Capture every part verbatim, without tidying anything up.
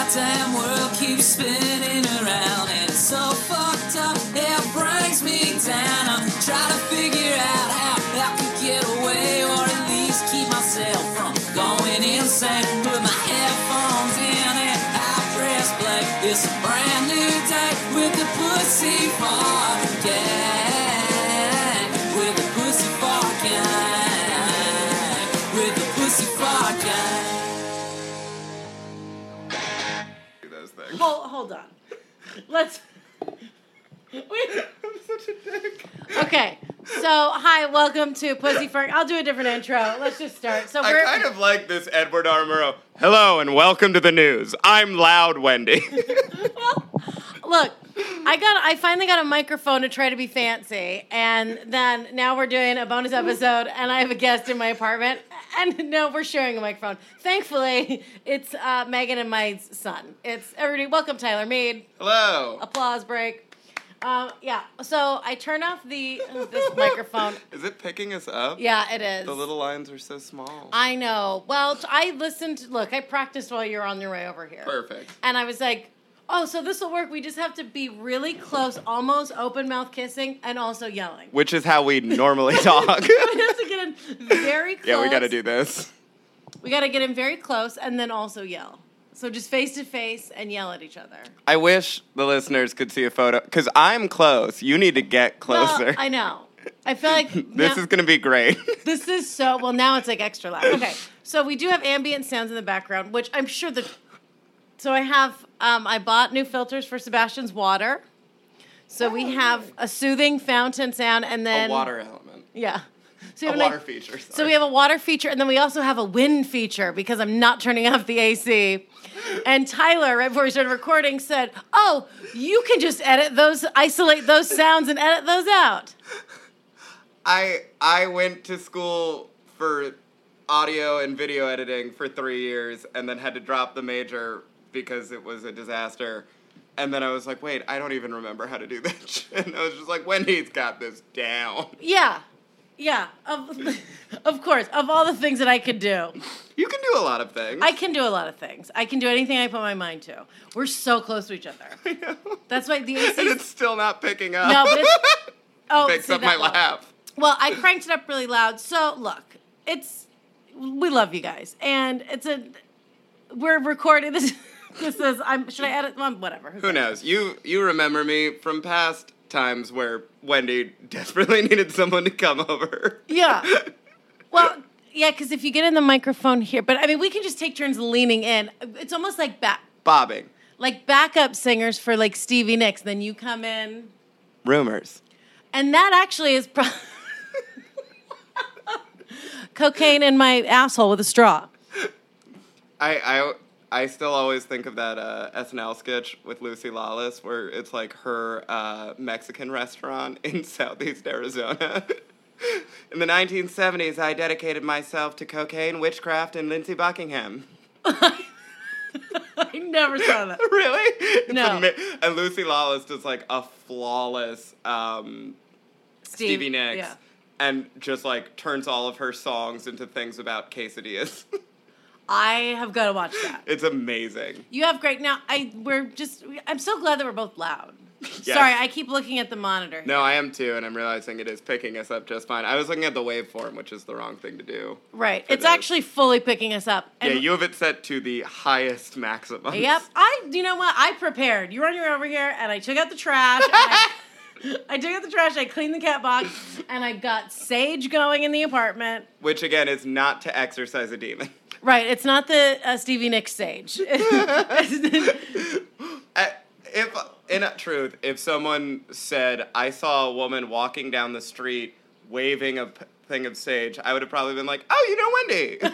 damn world keeps spinning around, and it's so fucked up, it brings me down. I'm trying to figure out how I can get away, or at least keep myself from going insane. Put my headphones in and I press play. It's a brand new day with the Pussy Fart Gang. With the Pussy Fart Gang. With the Pussy Fart Gang. Those things. Hold, hold on. Let's... Wait. I'm such a dick. Okay, so hi, welcome to Pussy Fart. I'll do a different intro. Let's just start. So I we're kind of like this Edward R. Murrow. Hello and welcome to the news. I'm Loud Wendy. well, look. I got. I finally got a microphone to try to be fancy, and then now we're doing a bonus episode, and I have a guest in my apartment, and no, we're sharing a microphone. Thankfully, it's uh, Megan and my son. It's everybody. Welcome, Tyler Mead. Hello. Applause break. Um, yeah. So I turn off the this microphone. Is it picking us up? Yeah, it is. The little lines are so small. I know. Well, I listened. Look, I practiced while you were on your way over here. Perfect. And I was like, oh, so this will work. We just have to be really close, almost open mouth kissing, and also yelling. Which is how we normally talk. We have to get in very close. Yeah, we got to do this. We got to get in very close and then also yell. So just face to face and yell at each other. I wish the listeners could see a photo, because I'm close. You need to get closer. Well, I know. I feel like this now, is going to be great. This is so, well, now it's like extra loud. Okay, so we do have ambient sounds in the background, which I'm sure the, so I have, um, I bought new filters for Sebastian's water. So we have a soothing fountain sound and then. A water element. Yeah. So a we water like, feature, sorry. So we have a water feature, and then we also have a wind feature because I'm not turning off the A C. And Tyler, right before we started recording, said, oh, you can just edit those, isolate those sounds and edit those out. I I went to school for audio and video editing for three years and then had to drop the major because it was a disaster. And then I was like, wait, I don't even remember how to do this. And I was just like, Wendy's got this down. Yeah. Yeah. Of, of course. Of all the things that I could do. You can do a lot of things. I can do a lot of things. I can do anything I put my mind to. We're so close to each other. I know. That's why the A C... And it's still not picking up. No, but it's... Oh, Picks see, up my one. laugh. Well, I cranked it up really loud. So, look, it's... We love you guys. And it's a... We're recording... This This is... I'm. Should I edit? Well, whatever. Who, Who knows? You You remember me from past times where Wendy desperately needed someone to come over. Yeah. Well, yeah, because if you get in the microphone here... But, I mean, we can just take turns leaning in. It's almost like back... Bobbing. Like backup singers for, like, Stevie Nicks. Then you come in... Rumors. And that actually is... Pro- cocaine in my asshole with a straw. I... I I still always think of that uh, S N L sketch with Lucy Lawless where it's like her uh, Mexican restaurant in Southeast Arizona. In the nineteen seventies, I dedicated myself to cocaine, witchcraft, and Lindsey Buckingham. I never saw that. Really? It's No. Ama- and Lucy Lawless does like a flawless um, Steve, Stevie Nicks. Yeah. And just like turns all of her songs into things about quesadillas. I have got to watch that. It's amazing. You have great... Now, I we're just... I'm so glad that we're both loud. Yes. Sorry, I keep looking at the monitor. No, I am too, and I'm realizing it is picking us up just fine. I was looking at the waveform, which is the wrong thing to do. Right. for It's this. actually fully picking us up. And Yeah, you have it set to the highest maximum. Yep. I... You know what? I prepared. You were on your way over here, and I took out the trash. and I, I took out the trash, I cleaned the cat box, and I got sage going in the apartment. Which, again, is not to exercise a demon. Right. It's not the uh, Stevie Nicks sage. Uh, if, in truth, if someone said, I saw a woman walking down the street waving a p- thing of sage, I would have probably been like, oh, you know Wendy.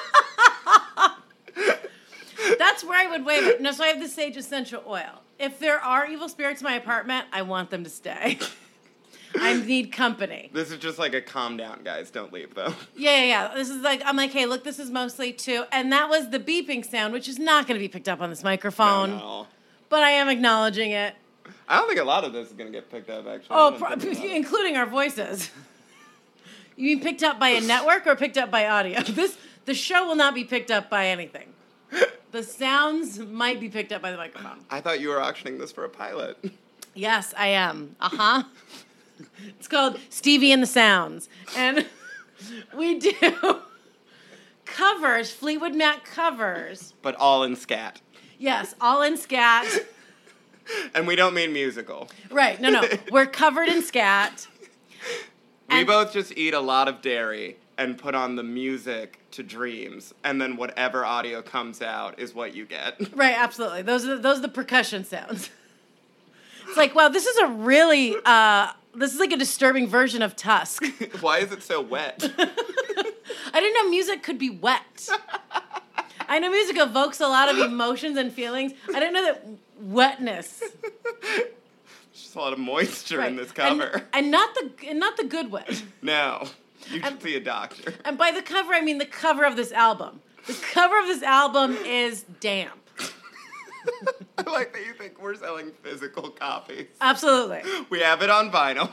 That's where I would wave it. No, so I have the sage essential oil. If there are evil spirits in my apartment, I want them to stay. I need company. This is just like a calm down, guys. Don't leave, though. Yeah, yeah, yeah. This is like, I'm like, hey, look, this is mostly two. And that was the beeping sound, which is not going to be picked up on this microphone. No, no. But I am acknowledging it. I don't think a lot of this is going to get picked up, actually. Oh, I pro- don't think about it. including our voices. You mean picked up by a network or picked up by audio? This The show will not be picked up by anything. The sounds might be picked up by the microphone. I thought you were auctioning this for a pilot. Yes, I am. Uh-huh. It's called Stevie and the Sounds. And we do covers, Fleetwood Mac covers. But all in scat. Yes, all in scat. And we don't mean musical. Right, no, no. We're covered in scat. We And- both just eat a lot of dairy and put on the music to Dreams, and then whatever audio comes out is what you get. Right, absolutely. Those are the, those are the percussion sounds. It's like, wow, this is a really, uh, this is like a disturbing version of Tusk. Why is it so wet? I didn't know music could be wet. I know music evokes a lot of emotions and feelings. I didn't know that wetness. There's a lot of moisture Right. in this cover. And, and not the and not the good wet. No, you should And- see a doctor. And by the cover, I mean the cover of this album. The cover of this album is damp. I like that you think we're selling physical copies. Absolutely. We have it on vinyl.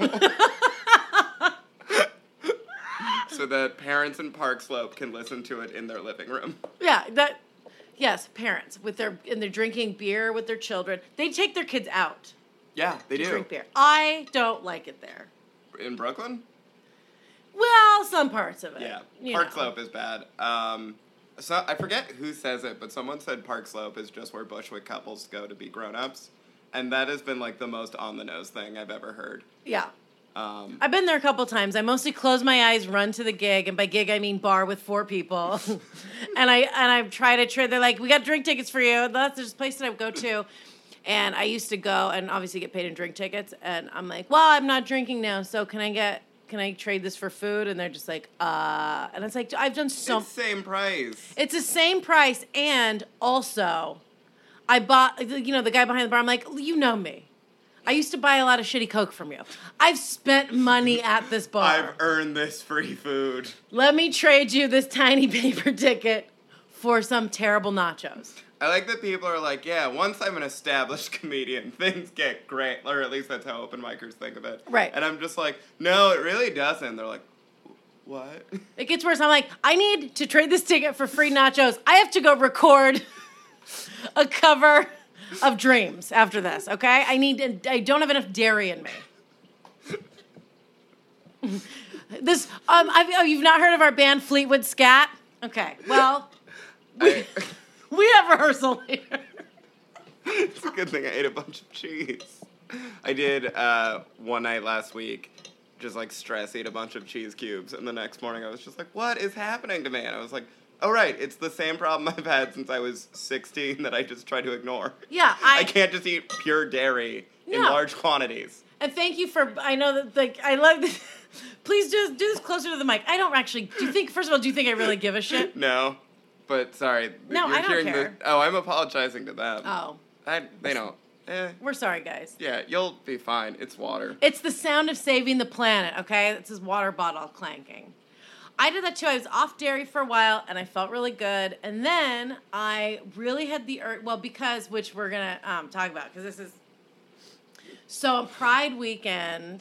So that parents in Park Slope can listen to it in their living room. Yeah, that. Yes, parents with their and they're drinking beer with their children. They take their kids out Yeah, they to do. drink beer. I don't like it there. In Brooklyn? Well, some parts of it. Yeah, you Park know. Slope is bad. Um, so I forget who says it, but someone said Park Slope is just where Bushwick couples go to be grown-ups, and that has been like the most on-the-nose thing I've ever heard. Yeah. Um, I've been there a couple times. I mostly close my eyes, run to the gig, and by gig I mean bar with four people. and I and I try to trade. They're like, "We got drink tickets for you." That's this place that I go to, and I used to go and obviously get paid in drink tickets. And I'm like, "Well, I'm not drinking now, so can I get can I trade this for food?" And they're just like, "Uh," and it's like, I've done so. it's same price. It's the same price, and also, I bought. You know, the guy behind the bar. I'm like, "You know me. I used to buy a lot of shitty Coke from you. I've spent money at this bar. I've earned this free food. Let me trade you this tiny paper ticket for some terrible nachos." I like that people are like, yeah, once I'm an established comedian, things get great. Or at least that's how open micers think of it. Right. And I'm just like, no, it really doesn't. They're like, what? It gets worse. I'm like, I need to trade this ticket for free nachos. I have to go record a cover of Dreams after this, okay? I need, I don't have enough dairy in me. This, um, I've, oh, you've not heard of our band Fleetwood Scat? Okay, well, I, we have rehearsal later. it's a good thing I ate a bunch of cheese. I did uh, one night last week, just like stress eat a bunch of cheese cubes, and the next morning I was just like, what is happening to me? And I was like, oh right, it's the same problem I've had since I was sixteen that I just try to ignore. Yeah, I, I can't just eat pure dairy in No. large quantities. And thank you for, I know that, like, I love this. Please just do this closer to the mic. I don't actually, do you think, first of all, do you think I really give a shit? No, but sorry. No, you're I don't hearing care. The, oh, I'm apologizing to them. Oh, I, they don't. Eh, we're sorry, guys. yeah, you'll be fine. It's water. It's the sound of saving the planet, okay? It's his water bottle clanking. I did that too. I was off dairy for a while, and I felt really good. And then I really had the urge, well, because, which we're going to um, talk about, because this is, so on Pride weekend,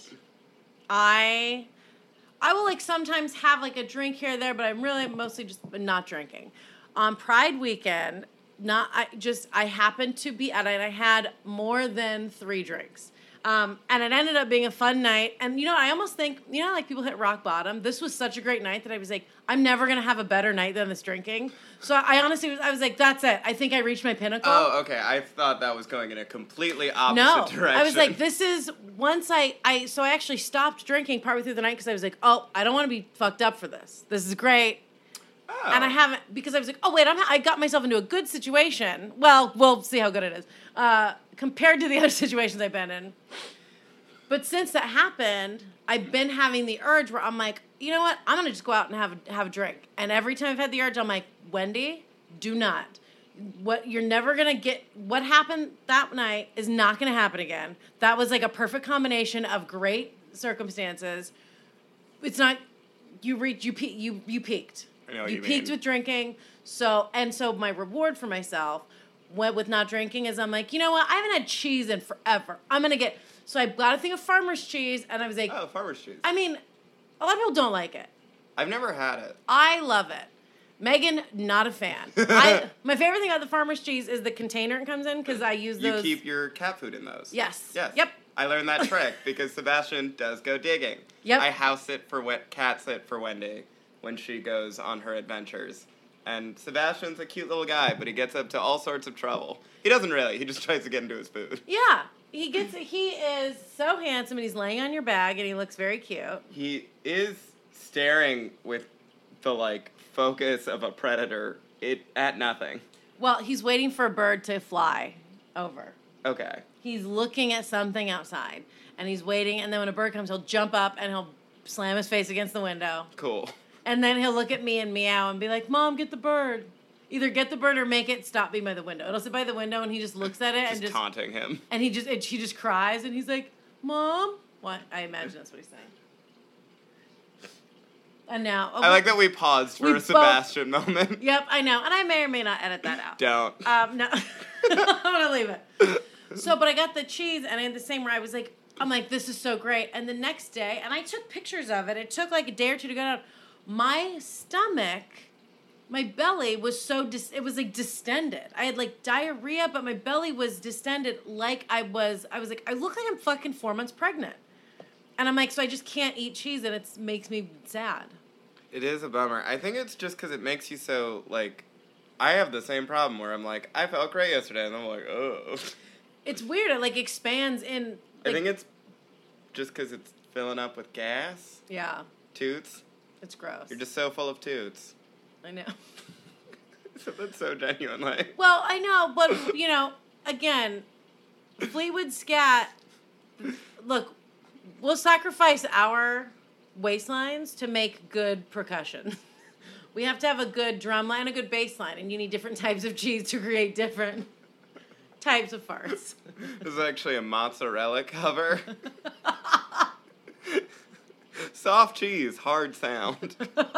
I, I will, like, sometimes have, like, a drink here or there, but I'm really mostly just not drinking. On Pride weekend, not, I just, I happened to be at it, and I had more than three drinks. Um, and it ended up being a fun night. And, you know, I almost think, you know, like people hit rock bottom. This was such a great night that I was like, I'm never going to have a better night than this drinking. So I honestly was, I was like, that's it. I think I reached my pinnacle. Oh, okay. I thought that was going in a completely opposite no, direction. I was like, this is, once I, I, so I actually stopped drinking partway through the night because I was like, oh, I don't want to be fucked up for this. This is great. Oh. And I haven't, because I was like, oh, wait, I'm, I got myself into a good situation. Well, we'll see how good it is. Uh, compared to the other situations I've been in. But since that happened, I've been having the urge where I'm like, you know what? I'm going to just go out and have a, have a drink. And every time I've had the urge, I'm like, Wendy, do not. What you're never going to get, what happened that night is not going to happen again. That was like a perfect combination of great circumstances. It's not, you reach, you, pe- you, you peaked. I know what you you peaked mean. with drinking. So, and so my reward for myself went with not drinking is I'm like, you know what? I haven't had cheese in forever. I'm going to get, so I got a thing of farmer's cheese and I was like, Oh, farmer's cheese. I mean, a lot of people don't like it. I've never had it. I love it. Megan, not a fan. I, my favorite thing about the farmer's cheese is the container it comes in because I use You those. keep your cat food in those. Yes. Yes. Yep. I learned that trick because Sebastian does go digging. Yep. I house sit for we- cat sit for Wendy when she goes on her adventures. And Sebastian's a cute little guy, but he gets up to all sorts of trouble. He doesn't really. He just tries to get into his food. Yeah. He gets. He is so handsome, and he's laying on your bag, and he looks very cute. He is staring with the, like, focus of a predator it at nothing. Well, he's waiting for a bird to fly over. Okay. He's looking at something outside, and he's waiting, and then when a bird comes, he'll jump up, and he'll slam his face against the window. Cool. And then he'll look at me and meow and be like, Mom, get the bird. Either get the bird or make it stop being by the window. It'll sit by the window, and he just looks at it Just and just... taunting him. And he just, and she just cries, and he's like, Mom? What? I imagine that's what he's saying. And now... Oh, I like that we paused for we a both- Sebastian moment. Yep, I know. And I may or may not edit that out. Don't. Um, no. I'm going to leave it. So, but I got the cheese, and I had the same where I was like, I'm like, this is so great. And the next day, and I took pictures of it. It took like a day or two to go down. My stomach, my belly was so, dis- it was like distended. I had like diarrhea, but my belly was distended like I was, I was like, I look like I'm fucking four months pregnant. And I'm like, so I just can't eat cheese, and it makes me sad. It is a bummer. I think it's just because it makes you so, like, I have the same problem where I'm like, I felt great yesterday, and I'm like, oh. It's weird. It like expands in. Like, I think it's just because it's filling up with gas. Yeah, Toots. it's gross. You're just so full of toots. I know. So that's so genuinely. Well, I know, but, you know, again, Fleetwood Scat, look, we'll sacrifice our waistlines to make good percussion. We have to have a good drum line, a good bass line, and you need different types of cheese to create different types of farts. This is actually a mozzarella cover. Soft cheese, hard sound.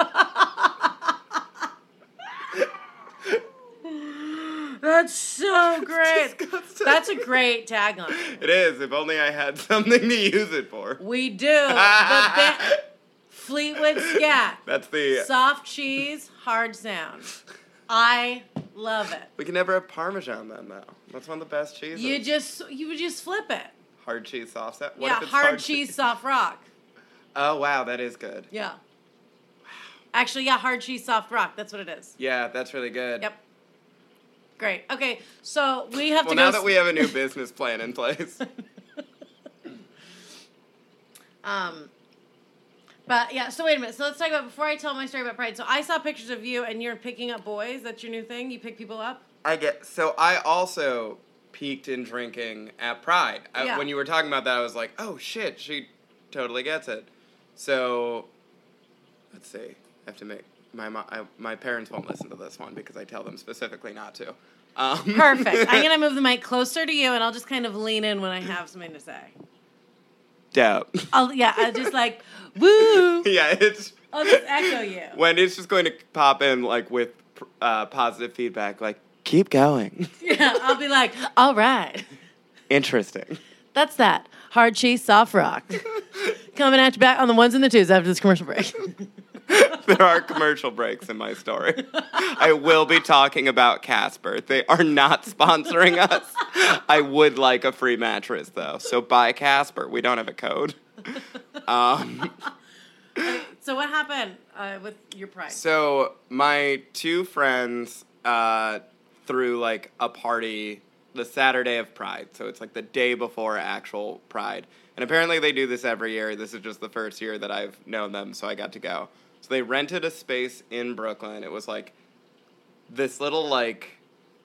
That's so great. Disgusting. That's a great tagline. It is. If only I had something to use it for. We do. The ba- Fleetwood Scat. That's the. Soft cheese, hard sound. I love it. We can never have Parmesan then, though. That's one of the best cheeses. You just you would just flip it. Hard cheese, soft set. What yeah, if it's hard, cheese, soft rock. Oh wow, that is good. Yeah. Actually, yeah, hard cheese, soft rock. That's what it is. Yeah, that's really good. Yep. Great. Okay, so we have Well, to go. now that we have a new business plan in place. Um. But yeah, so wait a minute. So let's talk about before I tell my story about Pride. So I saw pictures of you, and you're picking up boys. That's your new thing. You pick people up. I get so I also peaked in drinking at Pride. I, Yeah. when you were talking about that, I was like, oh shit, she totally gets it. So let's see. I have to make my mo- I, my parents won't listen to this one because I tell them specifically not to. Um, Perfect. I'm gonna move the mic closer to you, and I'll just kind of lean in when I have something to say. Dope. I'll yeah. I'll just like woo. Yeah, it's. I'll just echo you. Wendy's just going to pop in like with uh, positive feedback, like keep going. Yeah, I'll be like, all right. Interesting. That's that. Hard cheese, soft rock. Coming at you back on the ones and the twos after this commercial break. There are commercial breaks in my story. I will be talking about Casper. They are not sponsoring us. I would like a free mattress, though. So buy Casper. We don't have a code. Um, So what happened uh, with your Pride? so my two friends uh, threw like a party the Saturday of Pride. So it's like the day before actual Pride. And apparently they do this every year. This is just the first year that I've known them, so I got to go. So they rented a space in Brooklyn. It was like this little like,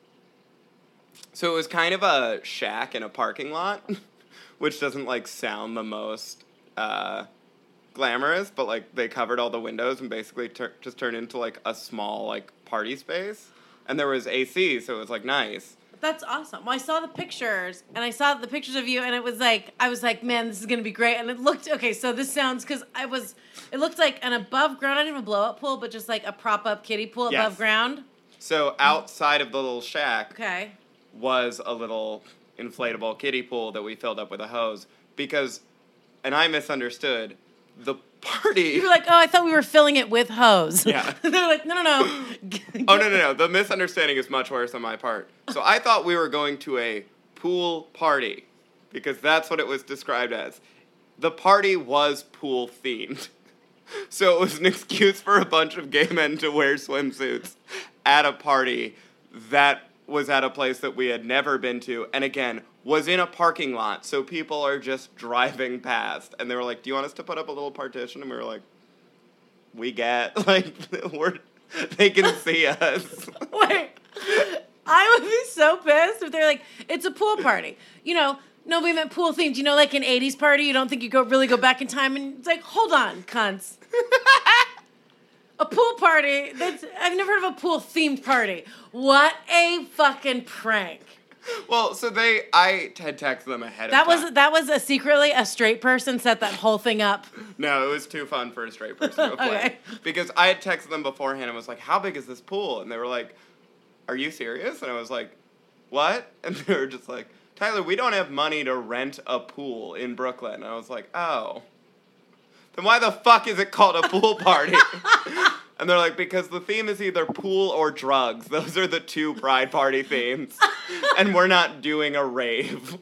so it was kind of a shack in a parking lot, which doesn't like sound the most uh, glamorous, but like they covered all the windows and basically tur- just turned into like a small like party space. And there was A C, so it was like nice. That's awesome. Well, I saw the pictures, and I saw the pictures of you, and it was like, I was like, man, this is going to be great. And it looked, okay, so this sounds, because I was, it looked like an above ground, not even a blow-up pool, but just like a prop-up kiddie pool Yes. above ground. So outside of the little shack Okay. was a little inflatable kiddie pool that we filled up with a hose because, and I misunderstood, the party. You were like, oh, I thought we were filling it with hose. Yeah. They're like, no, no, no. Oh, no, no, no. The misunderstanding is much worse on my part. So I thought we were going to a pool party because that's what it was described as. The party was pool themed. So it was an excuse for a bunch of gay men to wear swimsuits at a party that was at a place that we had never been to. And again, was in a parking lot. So people are just driving past. And they were like, do you want us to put up a little partition? And we were like, we get, like, we're, they can see us. Wait, I would be so pissed if they're like, it's a pool party. You know, nobody meant pool themed. You know, like an eighties party, you don't think you go really go back in time. And it's like, hold on, cunts. A pool party, that's, I've never heard of a pool themed party. What a fucking prank. Well, so they, I had texted them ahead That of time. was that was a secretly a straight person set that whole thing up. No, it was too fun for a straight person to play. Okay. Because I had texted them beforehand and was like, how big is this pool? And they were like, are you serious? And I was like, what? And they were just like, Tyler, we don't have money to rent a pool in Brooklyn. And I was like, oh. Then why the fuck is it called a pool party? And they're like, because the theme is either pool or drugs. Those are the two Pride Party themes. And we're not doing a rave.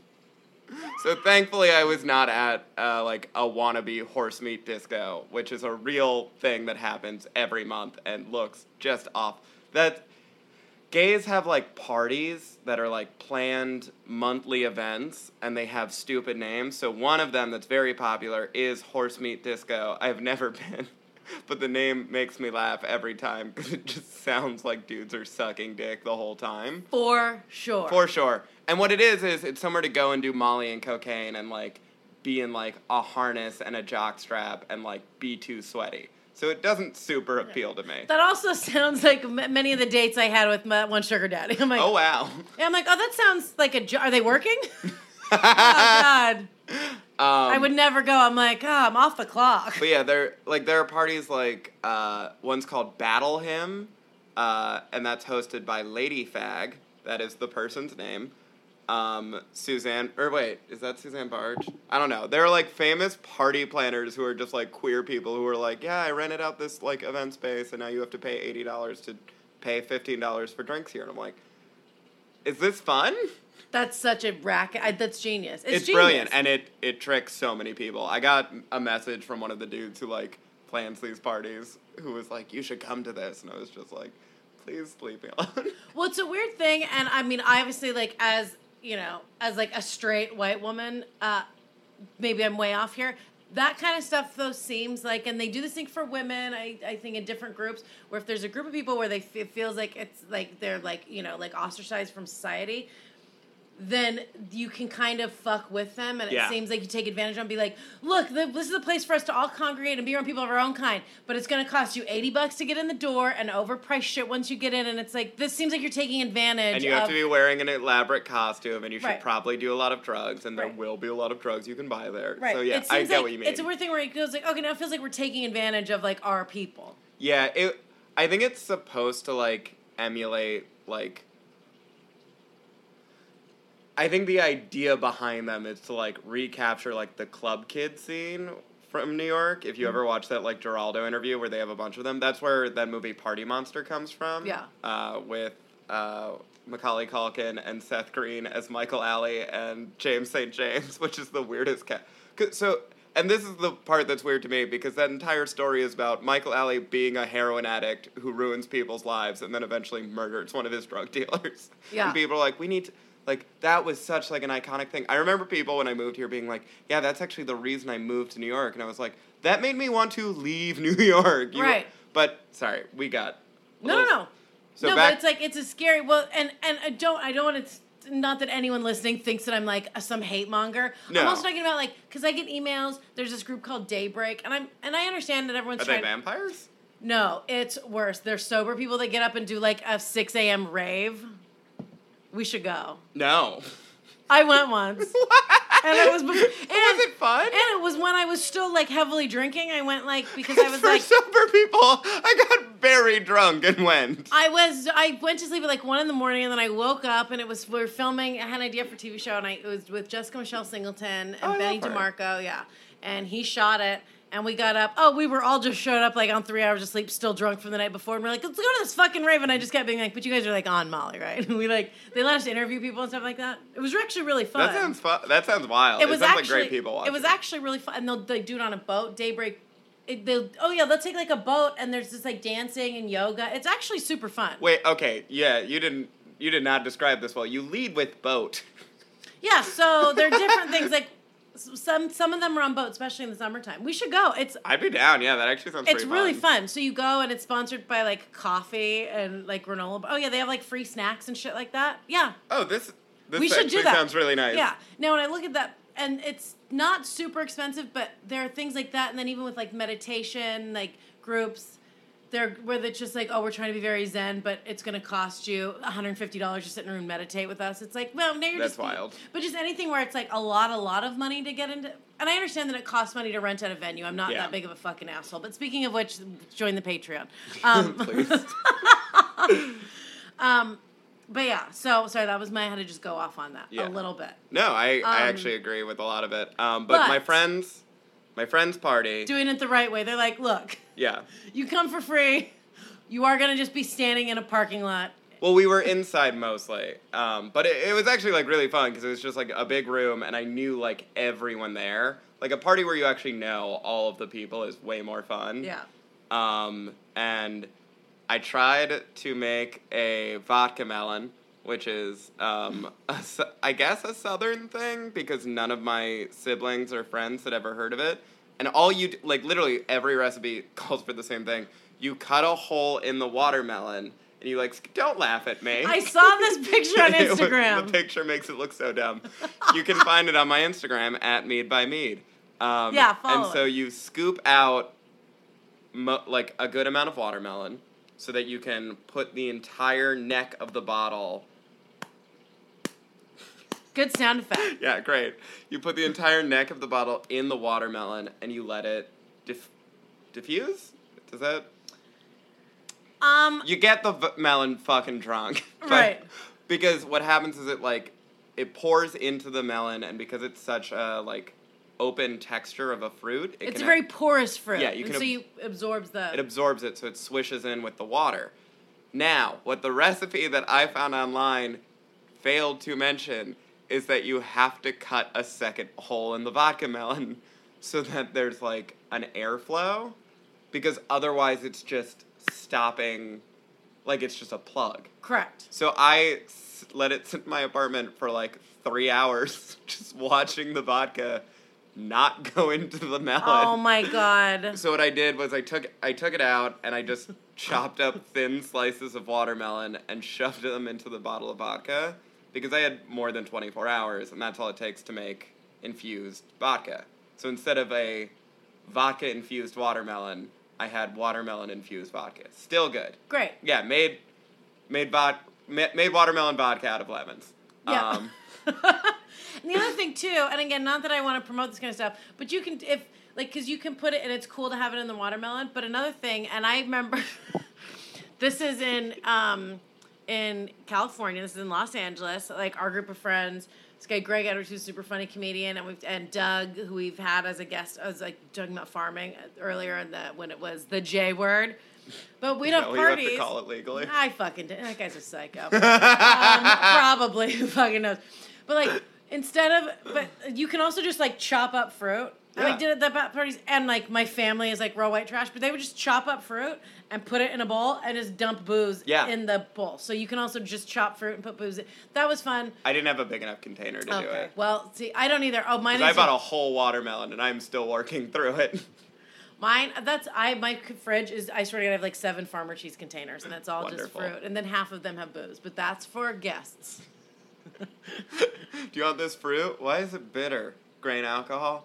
So thankfully I was not at uh, like a wannabe horse meat disco, which is a real thing that happens every month and looks just off. That gays have like parties that are like planned monthly events and they have stupid names. So one of them that's very popular is Horse Meat Disco. I've never been. But the name makes me laugh every time because it just sounds like dudes are sucking dick the whole time. For sure. For sure. And what it is, is it's somewhere to go and do Molly and cocaine and, like, be in, like, a harness and a jock strap and, like, be too sweaty. So it doesn't super appeal to me. That also sounds like m- many of the dates I had with my one sugar daddy. I'm like, Oh, wow. yeah, I'm like, oh, that sounds like a jo- Are they working? Oh, God. Um, I would never go. I'm like, oh, I'm off the clock. But yeah, there like there are parties like uh, one's called Battle Hymn, uh, and that's hosted by Lady Fag. That is the person's name. Um, Suzanne, or wait, is that Suzanne Barge? I don't know. There are like famous party planners who are just like queer people who are like, yeah, I rented out this like event space, and now you have to pay eighty dollars to pay fifteen dollars for drinks here. And I'm like, is this fun? That's such a racket. I, that's genius. It's, It's genius. brilliant, and it, it tricks so many people. I got a message from one of the dudes who, like, plans these parties, who was like, you should come to this, and I was just like, please leave me alone. Well, it's a weird thing, and I mean, I obviously, like, as, you know, as, like, a straight white woman, uh, maybe I'm way off here. That kind of stuff, though, seems like, and they do this thing for women, I, I think, in different groups, where if there's a group of people where they f- it feels like it's, like, they're, like, you know, like, ostracized from society, then you can kind of fuck with them, and it Yeah. seems like you take advantage of them and be like, look, the, this is a place for us to all congregate and be around people of our own kind, but it's going to cost you eighty bucks to get in the door and overpriced shit once you get in, and it's like, this seems like you're taking advantage And you of... have to be wearing an elaborate costume, and you should Right. probably do a lot of drugs, and there Right. will be a lot of drugs you can buy there. Right. So, yeah, it I seems get like, what you mean. It's a weird thing where it goes like, okay, now it feels like we're taking advantage of, like, our people. Yeah, it. I think it's supposed to, like, emulate, like... I think the idea behind them is to, like, recapture, like, the club kid scene from New York. If you Mm-hmm. ever watch that, like, Geraldo interview where they have a bunch of them, that's where that movie Party Monster comes from. Yeah. Uh, with uh, Macaulay Culkin and Seth Green as Michael Alley and James Saint James, which is the weirdest cat. So, and this is the part that's weird to me, because that entire story is about Michael Alley being a heroin addict who ruins people's lives and then eventually murders one of his drug dealers. Yeah. And people are like, we need to... Like, that was such, like, an iconic thing. I remember people when I moved here being like, yeah, that's actually the reason I moved to New York. And I was like, that made me want to leave New York. You, Right. But, sorry, we got... a No, no, little- no. So no, back, but it's like, it's a scary, well, and, and I don't, I don't want to, not that anyone listening thinks that I'm like a, some hate monger. No. I'm also talking about like, because I get emails, there's this group called Daybreak, and I'm, and I understand that everyone's Are they trying vampires? No, it's worse. They're sober people that get up and do like a six a.m. rave. We should go. No. I went once. And it was before, and, Was it fun? And it was when I was still like heavily drinking. I went like because I was For like sober people, I got very drunk and went. I was I went to sleep at like one in the morning, and then I woke up, and it was we were filming. I had an idea for a T V show, and I it was with Jessica Michelle Singleton and Oh, I Benny love her. DeMarco, yeah, and he shot it, And we got up. Oh, we were all just showed up like on three hours of sleep, still drunk from the night before. And we're like, let's go to this fucking rave. And I just kept being like, but you guys are like on Molly, right? And we like, they let us interview people and stuff like that. It was actually really fun. That sounds fun. That sounds wild. It was it sounds actually, like great people watching. It was actually really fun. And they'll they do it on a boat. Daybreak. It, they'll, oh yeah, they'll take like a boat and there's just like dancing and yoga. It's actually super fun. Wait, okay, yeah, you didn't, you did not describe this well. You lead with boat. Yeah, so there are different things like. Some some of them are on boats, especially in the summertime. We should go. It's I'd be down. Yeah, that actually sounds. It's pretty really fun. fun. So you go and it's sponsored by like coffee and like granola. Oh yeah, they have like free snacks and shit like that. Yeah. Oh, this this we should actually do that. sounds really nice. Yeah. Now when I look at that, and it's not super expensive, but there are things like that, and then even with like meditation, like groups. They're where it's just like, oh, we're trying to be very zen, but it's going to cost you one hundred fifty dollars to sit in a room and meditate with us. It's like, well, now you're That's just... wild. But just anything where it's like a lot, a lot of money to get into... And I understand that it costs money to rent at a venue. I'm not Yeah. that big of a fucking asshole. But speaking of which, join the Patreon. Um, Please. um, but yeah, so, sorry, that was my... I had to just go off on that Yeah. a little bit. No, I, I Um, actually agree with a lot of it. Um, but, but- my friends, my friends' party. Doing it the right way. They're like, look, Yeah. you come for free. You are going to just be standing in a parking lot. Well, we were inside mostly, um, but it, it was actually like really fun because it was just like a big room, and I knew like everyone there. Like a party where you actually know all of the people is way more fun. Yeah. Um, and I tried to make a vodka melon, which is um, a, s- I guess a southern thing because none of my siblings or friends had ever heard of it. And all you d- like literally every recipe calls for the same thing. You cut a hole in the watermelon, and you like, don't laugh at me. I saw this picture on It was- Instagram. the picture makes it look so dumb. You can find it on my Instagram, at Mead by Mead. Um, Yeah, follow And so it. you scoop out, mo- like, a good amount of watermelon so that you can put the entire neck of the bottle... Good sound effect. Yeah, great. You put the entire neck of the bottle in the watermelon, and you let it diff- diffuse? Does that... Um, You get the v- melon fucking drunk. But- Right. Because what happens is it, like, it pours into the melon, and because it's such a, like, open texture of a fruit... It it's can a very porous fruit. Yeah, you and can so ab- you absorbs the... It absorbs it, so it swishes in with the water. Now, what the recipe that I found online failed to mention is that you have to cut a second hole in the vodka melon so that there's, like, an airflow, because otherwise it's just stopping, like it's just a plug. Correct. So I s- let it sit in my apartment for, like, three hours, just watching the vodka not go into the melon. Oh my god. So what I did was I took I took it out and I just chopped up thin slices of watermelon and shoved them into the bottle of vodka because I had more than twenty-four hours, and that's all it takes to make infused vodka. So instead of a vodka infused watermelon, I had watermelon infused vodka. Still good. Great. Yeah, made made vod- ma- made watermelon vodka out of lemons. Yeah. Um, And the other thing too, and again, not that I want to promote this kind of stuff, but you can if like because you can put it and it's cool to have it in the watermelon. But another thing, and I remember this is in um, in California. This is in Los Angeles. Like our group of friends, this guy Greg Edwards, who's a super funny comedian, and we've and Doug, who we've had as a guest, as like talking about farming earlier in the when it was the J word. But we'd is have that what you have parties. to call it legally? I fucking did. That guy's a psycho. um, probably. Who fucking knows? But like, instead of, but you can also just like chop up fruit. And I Yeah. did it at the parties, and like my family is like raw white trash, but they would just chop up fruit and put it in a bowl and just dump booze Yeah. in the bowl. So you can also just chop fruit and put booze in. That was fun. I didn't have a big enough container to do Okay. it. Well, see, I don't either. Oh, mine is. I bought a whole watermelon, and I'm still working through it. Mine, that's, I, my fridge is, I swear to God, I have like seven Farmer Cheese containers, and it's all Wonderful. just fruit. And then half of them have booze, but that's for guests. Do you want this fruit? Why is it bitter? Grain alcohol?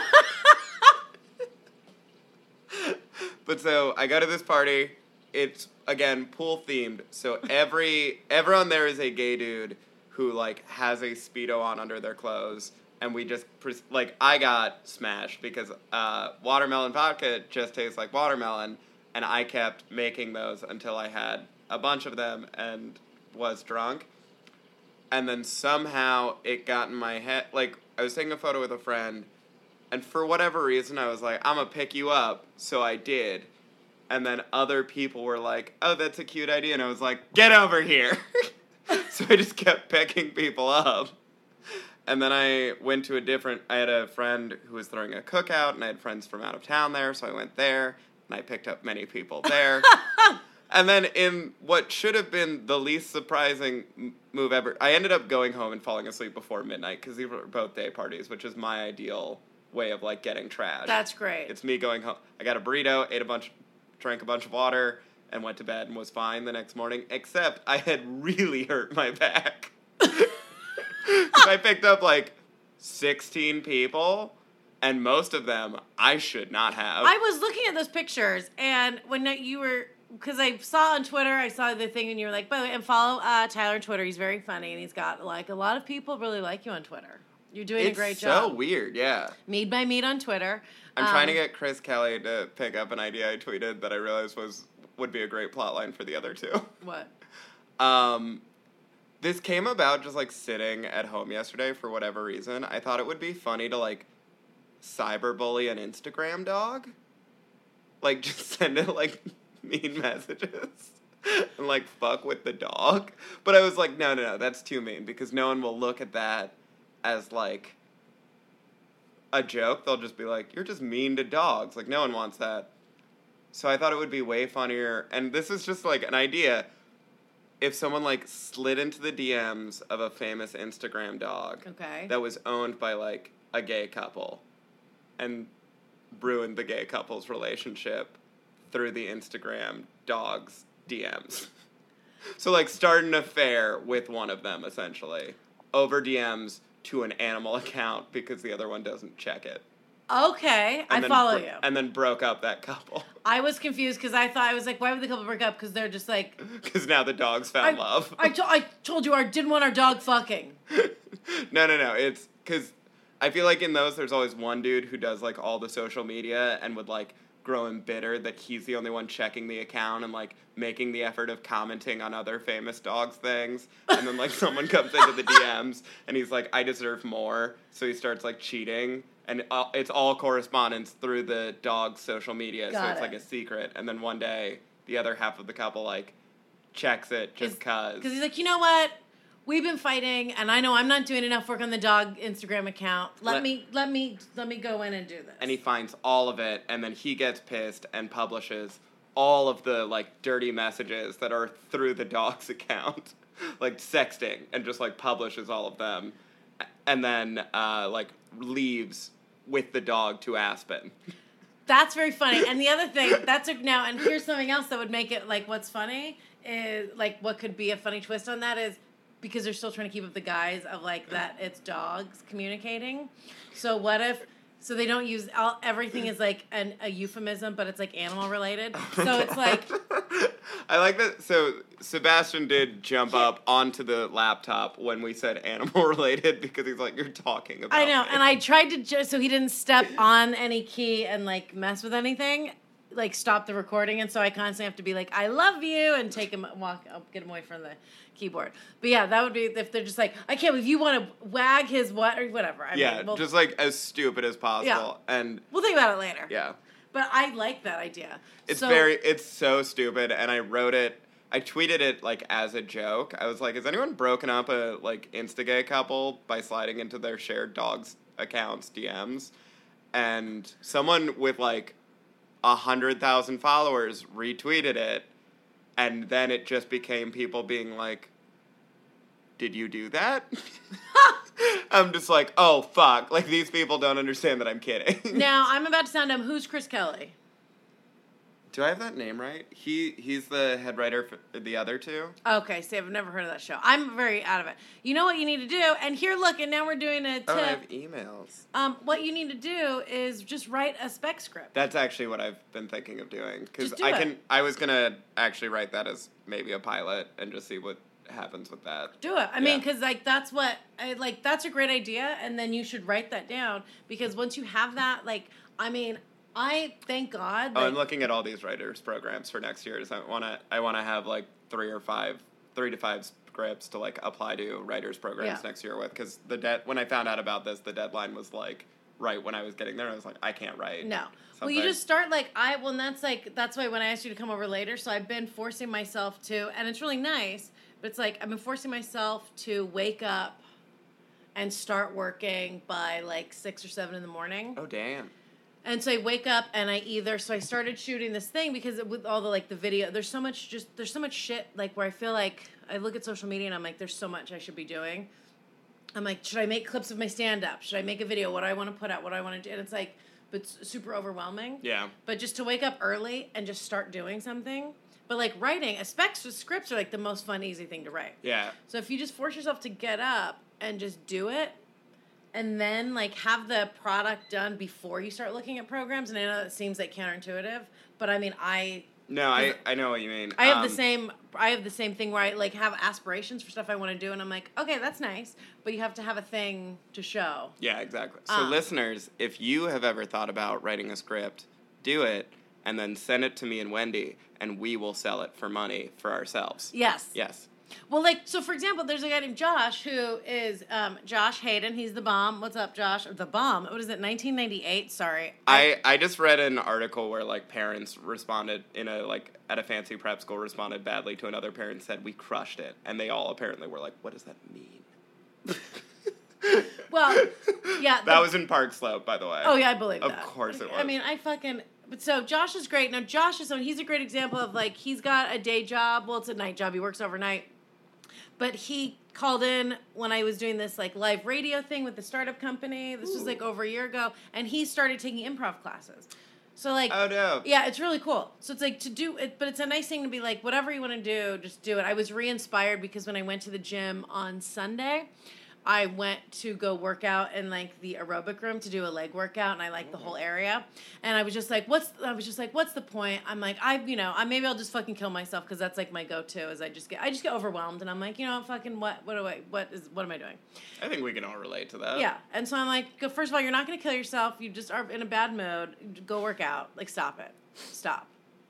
But so I go to this party. It's again pool themed. So every everyone there is a gay dude who like has a Speedo on under their clothes, and we just pres- like I got smashed because uh, watermelon vodka just tastes like watermelon, and I kept making those until I had a bunch of them and was drunk. And then somehow it got in my head. Like I was taking a photo with a friend, And for whatever reason, I was like, I'm gonna pick you up. So I did. And then other people were like, oh, that's a cute idea. And I was like, get over here. So I just kept picking people up. And then I went to a different, I had a friend who was throwing a cookout, and I had friends from out of town there, so I went there, and I picked up many people there. And then in what should have been the least surprising m- move ever, I ended up going home and falling asleep before midnight, because these were both day parties, which is my ideal way of, like, getting trashed. That's great. It's me going home. I got a burrito, ate a bunch, drank a bunch of water, and went to bed and was fine the next morning, except I had really hurt my back. I picked up, like, sixteen people, and most of them I should not have. I was looking at those pictures, and when you were, because I saw on Twitter, I saw the thing, and you were like, by the way, and follow uh, Tyler on Twitter. He's very funny, and he's got, like, a lot of people really like you on Twitter. You're doing it's a great so job. so weird, yeah. Mead by Mead on Twitter. I'm um, trying to get Chris Kelly to pick up an idea I tweeted that I realized was would be a great plotline for the other two. What? Um... This came about just, like, sitting at home yesterday for whatever reason. I thought it would be funny to, like, cyberbully an Instagram dog. Like, just send it, like, mean messages and, like, fuck with the dog. But I was like, no, no, no, that's too mean, because no one will look at that as, like, a joke. They'll just be like, you're just mean to dogs. Like, no one wants that. So I thought it would be way funnier. And this is just, like, an idea. If someone, like, slid into the D Ms of a famous Instagram dog Okay. that was owned by, like, a gay couple and ruined the gay couple's relationship through the Instagram dog's D Ms. So, like, start an affair with one of them, essentially, over D Ms to an animal account because the other one doesn't check it. Okay, And I then follow bro- you. And then broke up that couple. I was confused because I thought, I was like, why would the couple break up? Because they're just like... Because now the dog's found I, love. I, to, I told you I didn't want our dog fucking. No, no, no. It's because I feel like in those, there's always one dude who does, like, all the social media and would, like, grow embittered that he's the only one checking the account and, like, making the effort of commenting on other famous dogs' things. And then, like, someone comes into the D Ms and he's like, I deserve more. So he starts, like, cheating. And it's all correspondence through the dog's social media. Got so it's, it. like, a secret. And then one day, the other half of the couple, like, checks it just because. Because he's like, you know what? We've been fighting, and I know I'm not doing enough work on the dog Instagram account. Let, Let- me, let me, let me go in and do this. And he finds all of it, and then he gets pissed and publishes all of the, like, dirty messages that are through the dog's account, like sexting, and just, like, publishes all of them, and then, uh, like, leaves with the dog to Aspen. That's very funny. And the other thing, that's a, now, and here's something else that would make it, like, what's funny is, like, what could be a funny twist on that is, because they're still trying to keep up the guise of, like, that it's dogs communicating. So what if, so they don't use, all, everything is, like, an, a euphemism, but it's, like, animal related. So it's, like... I like that. So Sebastian did jump up onto the laptop when we said animal related because he's like, you're talking about I know, me. and I tried to, ju- so he didn't step on any key and, like, mess with anything, like, stop the recording, and so I constantly have to be like, I love you, and take him, walk, I'll get him away from the keyboard. But yeah, that would be, if they're just like, I can't believe you want to wag his what, or whatever. I yeah, mean, we'll, just, like, as stupid as possible. Yeah. And, we'll think about it later. yeah. But I like that idea. It's So- very, it's so stupid, and I wrote it, I tweeted it, like, as a joke. I was like, has anyone broken up a, like, Insta-gay couple by sliding into their shared dogs' accounts, D Ms? And someone with, like, a hundred thousand followers retweeted it, and then it just became people being like, did you do that? I'm just like, oh, fuck. Like, these people don't understand that I'm kidding. Now, I'm about to sound dumb. Who's Chris Kelly? Do I have that name right? He He's the head writer for the other two? Okay, see, I've never heard of that show. I'm very out of it. You know what you need to do? And here, look, and now we're doing a tip. Oh, I have emails. Um, what you need to do is just write a spec script. That's actually what I've been thinking of doing. Because Just do I it. can. I was going to actually write that as maybe a pilot and just see what happens with that. Do it. I mean, Yeah. because, like, that's what, I, like, that's a great idea, and then you should write that down, because once you have that, like, I mean, I thank God. Oh, that- I'm looking at all these writers' programs for next year's. I want to. I want to have like three or five, three to five scripts to like apply to writers' programs Yeah. next year with. Because the dead when I found out about this, the deadline was like write when I was getting there. I was like, I can't write. No. Well, you just start like I. Well, and that's like that's why when I asked you to come over later. So I've been forcing myself to, and it's really nice. But it's like I've been forcing myself to wake up and start working by like six or seven in the morning. Oh damn. And so I wake up and I either so I started shooting this thing because it, with all the like the video, there's so much just there's so much shit like where I feel like I look at social media and I'm like there's so much I should be doing. I'm like, should I make clips of my stand up? Should I make a video? What do I want to put out? What do I want to do? And it's like. But it's super overwhelming. Yeah. But just to wake up early and just start doing something. But like writing, specs with scripts are like the most fun, easy thing to write. Yeah. So if you just force yourself to get up and just do it, and then like have the product done before you start looking at programs, and I know that seems like counterintuitive, but I mean I. No, I, I know what you mean. I have um, the same I have the same thing where I like have aspirations for stuff I want to do, and I'm like, okay, that's nice, but you have to have a thing to show. Yeah, exactly. So Um, listeners, if you have ever thought about writing a script, do it, and then send it to me and Wendy, and we will sell it for money for ourselves. Yes. Yes. Well, like, so for example, there's a guy named Josh who is um, Josh Hayden. He's the bomb. What's up, Josh? The bomb. What is it, nineteen ninety-eight? Sorry. I, I just read an article where, like, parents responded in a, like, at a fancy prep school, responded badly to another parent and said, we crushed it. And they all apparently were like, what does that mean? Well, yeah. That the- was in Park Slope, by the way. Oh, yeah, I believe Of that. course it I was. mean, I fucking... But so Josh is great. Now, Josh is someone... He's a great example of, like, he's got a day job. Well, it's a night job. He works overnight. But he called in when I was doing this, like, live radio thing with the startup company. This was, like, over a year ago. And he started taking improv classes. So, like... Oh, no. Yeah, it's really cool. So, it's, like, to do it... But it's a nice thing to be, like, whatever you want to do, just do it. I was re-inspired because when I went to the gym on Sunday... I went to go work out in like the aerobic room to do a leg workout, and I liked the whole area. And I was just like, "What's?" I was just like, "What's the point?" I'm like, I, you know, I maybe I'll just fucking kill myself because that's like my go-to. Is I just get, I just get overwhelmed, and I'm like, you know, fucking what? What do I? What is? What am I doing? I think we can all relate to that. Yeah. And so I'm like, go- first of all, you're not going to kill yourself. You just are in a bad mood. Go work out. Like, stop it. Stop.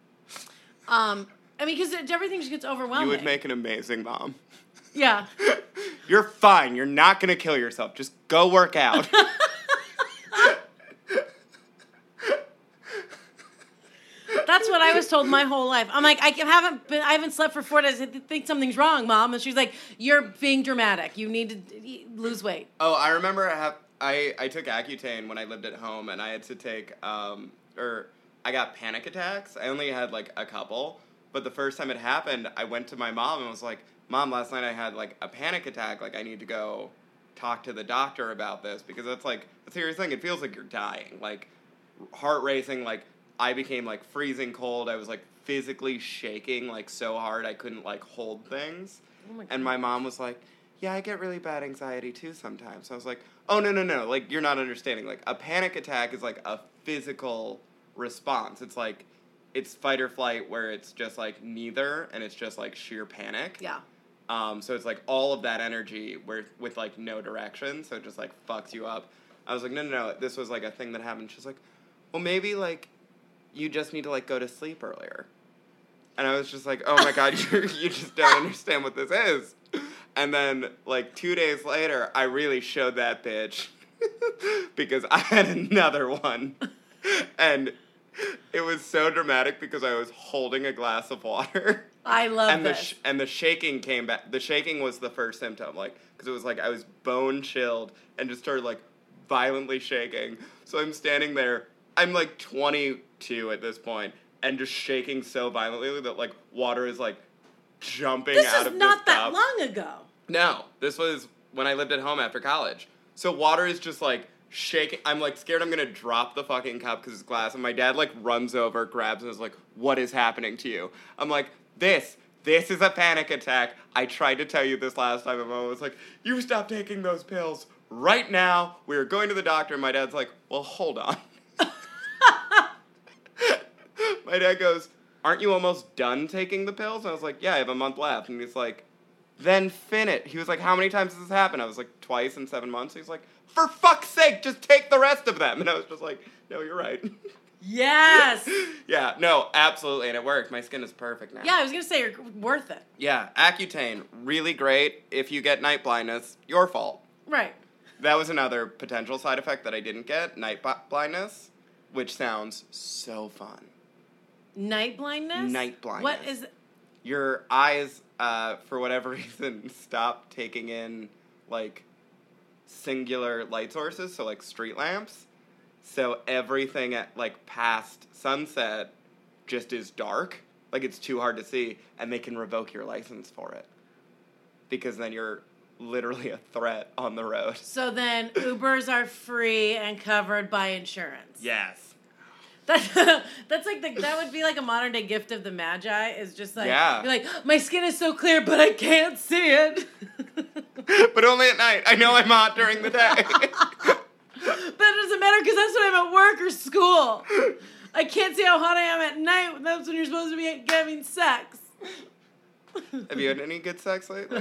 Um, I mean, because everything just gets overwhelming. You would make an amazing mom. Yeah. You're fine. You're not going to kill yourself. Just go work out. That's what I was told my whole life. I'm like, I haven't been, I haven't slept for four days. I think something's wrong, Mom. And she's like, you're being dramatic. You need to lose weight. Oh, I remember I, have, I, I took Accutane when I lived at home, and I had to take, um, or I got panic attacks. I only had, like, a couple. But the first time it happened, I went to my mom and was like, Mom, last night I had, like, a panic attack. Like, I need to go talk to the doctor about this. Because that's, like, a serious thing. It feels like you're dying. Like, heart racing. Like, I became, like, freezing cold. I was, like, physically shaking, like, so hard I couldn't, like, hold things. Oh my God. And my mom was like, yeah, I get really bad anxiety, too, sometimes. So I was like, oh, no, no, no. Like, you're not understanding. Like, a panic attack is, like, a physical response. It's, like, it's fight or flight where it's just, like, neither. And it's just, like, sheer panic. Yeah. Um, so it's like all of that energy where, with like no direction, so it just like fucks you up. I was like, no, no, no, this was like a thing that happened. She's like, well, maybe like you just need to like go to sleep earlier. And I was just like, oh my God, you you just don't understand what this is. And then like two days later, I really showed that bitch because I had another one. And it was so dramatic because I was holding a glass of water. I love and this. the sh- and the shaking came back. The shaking was the first symptom, like, because it was like I was bone chilled and just started like violently shaking. So I'm standing there. I'm like twenty-two at this point, and just shaking so violently that like water is like jumping this out is of not this that cup. long ago. No, this was when I lived at home after college. So water is just like shaking. I'm like scared I'm gonna drop the fucking cup because it's glass. And my dad like runs over, grabs, and is like, "What is happening to you?" I'm like, "This, this is a panic attack. I tried to tell you this last time." And Mom was like, "You stop taking those pills right now. We are going to the doctor." And my dad's like, "Well, hold on." My dad goes, "Aren't you almost done taking the pills?" And I was like, "Yeah, I have a month left." And he's like, "Then fin it." He was like, "How many times has this happened?" I was like, "Twice in seven months." He's like, "For fuck's sake, just take the rest of them." And I was just like, "No, you're right." Yes. Yeah, no, absolutely, and it worked. My skin is perfect now. Yeah, I was gonna say you're worth it. Yeah, Accutane, really great. If you get night blindness, your fault. Right. that was another potential side effect that I didn't get, night b- blindness, which sounds so fun. Night blindness? Night blindness. What is... Your eyes, uh, for whatever reason, stop taking in, like, singular light sources, so, like, street lamps. So everything at, like, past sunset just is dark. Like, it's too hard to see, and they can revoke your license for it. Because then you're literally a threat on the road. So then Ubers are free and covered by insurance. Yes. That's, that's like the, that would be like a modern day gift of the Magi. Is just like, yeah. You're like, my skin is so clear, but I can't see it. But only at night. I know I'm hot during the day. But it doesn't matter because that's when I'm at work or school. I can't see how hot I am at night. That's when you're supposed to be having sex. Have you had any good sex lately?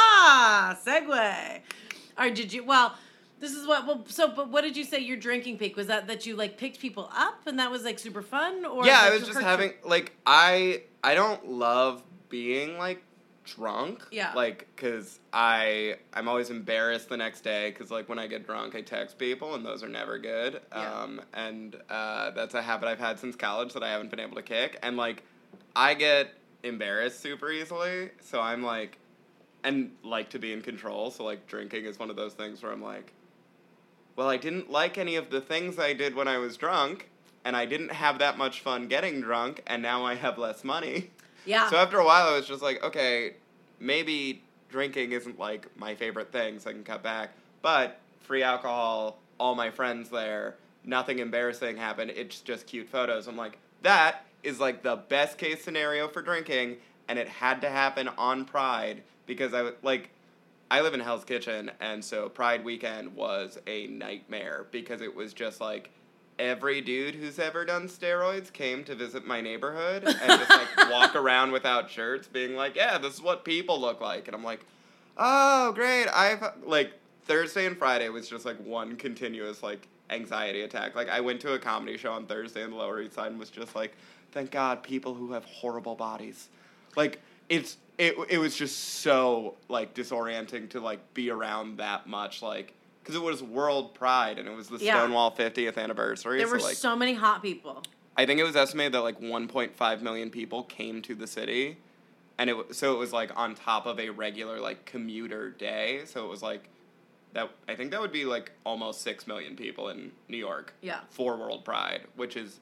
Ha Segue. Or did you? Well, this is what. Well, so, but what did you say your drinking peak was? That that you like picked people up and that was like super fun? Or yeah, that I was you just hurt having your- like I I don't love being like drunk. Yeah. Like, cause I I'm always embarrassed the next day because like when I get drunk I text people and those are never good. Yeah. Um, and uh, that's a habit I've had since college that I haven't been able to kick. And like I get embarrassed super easily, so I'm like, and like to be in control. So like drinking is one of those things where I'm like, well, I didn't like any of the things I did when I was drunk, and I didn't have that much fun getting drunk, and now I have less money. Yeah. So after a while, I was just like, okay, maybe drinking isn't like my favorite thing, so I can cut back. But free alcohol, all my friends there, nothing embarrassing happened. It's just cute photos. I'm like, that is like the best case scenario for drinking, and it had to happen on Pride because I would like. I live in Hell's Kitchen, and so Pride weekend was a nightmare because it was just like every dude who's ever done steroids came to visit my neighborhood and just like walk around without shirts being like, yeah, this is what people look like. And I'm like, oh, great. I've like Thursday and Friday was just like one continuous like anxiety attack. Like I went to a comedy show on Thursday in the Lower East Side and was just like, thank God, people who have horrible bodies. Like it's It it was just so, like, disorienting to, like, be around that much, like, because it was World Pride, and it was the Yeah. Stonewall fiftieth anniversary. There so, were like, so many hot people. I think it was estimated that, like, one point five million people came to the city, and it w- so it was, like, on top of a regular, like, commuter day, so it was, like, that I think that would be, like, almost six million people in New York Yeah. for World Pride, which is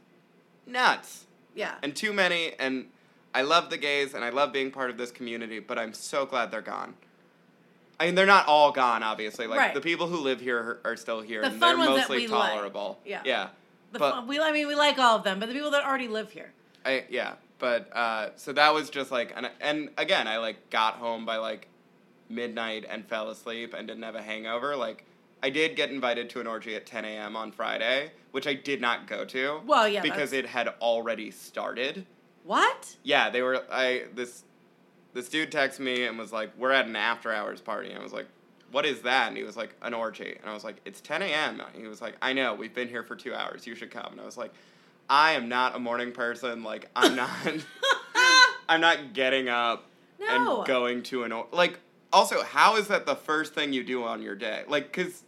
nuts. Yeah. And too many, and I love the gays, and I love being part of this community, but I'm so glad they're gone. I mean, they're not all gone, obviously. Like, Right. the people who live here are still here, The and fun they're ones that mostly we like. tolerable. Yeah. Yeah. The but, fun, we, I mean, we like all of them, but the people that already live here. I, yeah, but, uh, so that was just, like, and, and again, I, like, got home by, like, midnight and fell asleep and didn't have a hangover. Like, I did get invited to an orgy at ten a.m. on Friday, which I did not go to. Well, yeah, Because that's- it had already started. What? Yeah, they were, I, this, this dude texted me and was like, we're at an after hours party. And I was like, what is that? And he was like, an orgy. And I was like, it's ten a.m. And he was like, I know, we've been here for two hours. You should come. And I was like, I am not a morning person. Like, I'm not, I'm not getting up No. and going to an, or- like, also, how is that the first thing you do on your day? Like, because,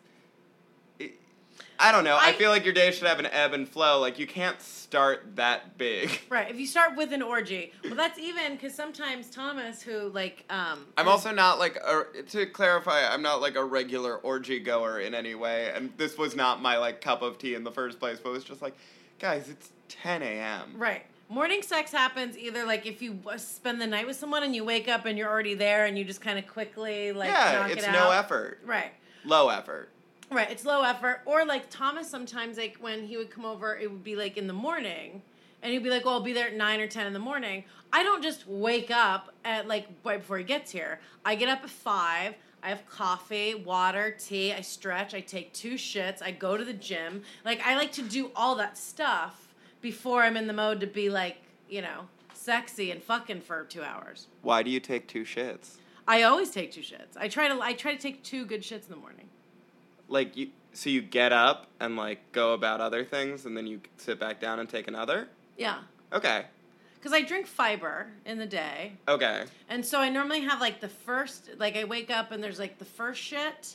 I don't know. I, I- feel like your day should have an ebb and flow. Like, you can't start that big. Right. If you start with an orgy, well, that's even because sometimes Thomas, who like, um, I'm is- also not like a, to clarify, I'm not like a regular orgy goer in any way, and this was not my like cup of tea in the first place. But it was just like, guys, it's ten a.m. right. Morning sex happens either like if you w- spend the night with someone and you wake up and you're already there and you just kind of quickly like Yeah, knock it's it no out. effort, Right. low effort. Right, it's low effort. Or like Thomas sometimes, like when he would come over, it would be like in the morning, and he'd be like, "Well, I'll be there at nine or ten in the morning." I don't just wake up at like right before he gets here. I get up at five. I have coffee, water, tea. I stretch. I take two shits. I go to the gym. Like I like to do all that stuff before I'm in the mode to be like, you know, sexy and fucking for two hours. Why do you take two shits? I always take two shits. I try to. I try to take two good shits in the morning. Like you, so you get up and like go about other things, and then you sit back down and take another. Yeah. Okay. Because I drink fiber in the day. Okay. And so I normally have like the first, like I wake up and there's like the first shit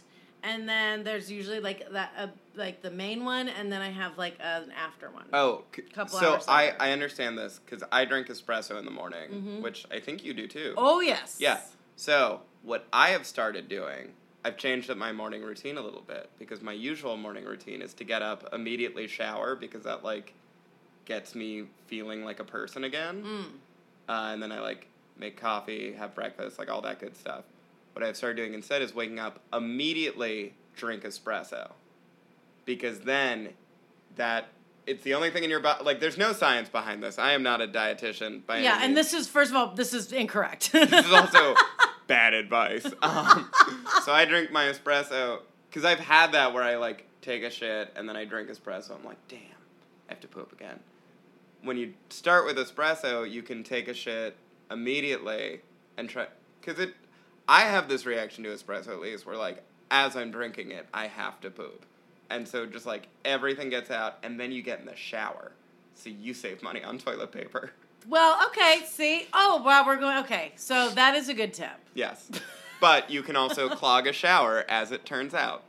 and then there's usually like that, uh, like the main one, and then I have like an after one. Oh, c- Couple so hours I, later. I understand this because I drink espresso in the morning, Mhm. which I think you do too. Oh yes. Yeah. So what I have started doing, I've changed up my morning routine a little bit because my usual morning routine is to get up, immediately shower because that like gets me feeling like a person again, Mm. uh, and then I like make coffee, have breakfast, like all that good stuff. What I've started doing instead is waking up, immediately drink espresso. Because then that it's the only thing in your body. Like, there's no science behind this. I am not a dietitian by Yeah, any and means. this is first of all, this is incorrect. This is also bad advice. Um, so I drink my espresso because I've had that where I like take a shit and then I drink espresso. I'm like, damn, I have to poop again. When you start with espresso, you can take a shit immediately and try because it. I have this reaction to espresso at least where like as I'm drinking it, I have to poop. And so just like everything gets out and then you get in the shower. So you save money on toilet paper. Well, okay, see? Oh, wow, we're going, okay. So that is a good tip. Yes. But you can also clog a shower as it turns out.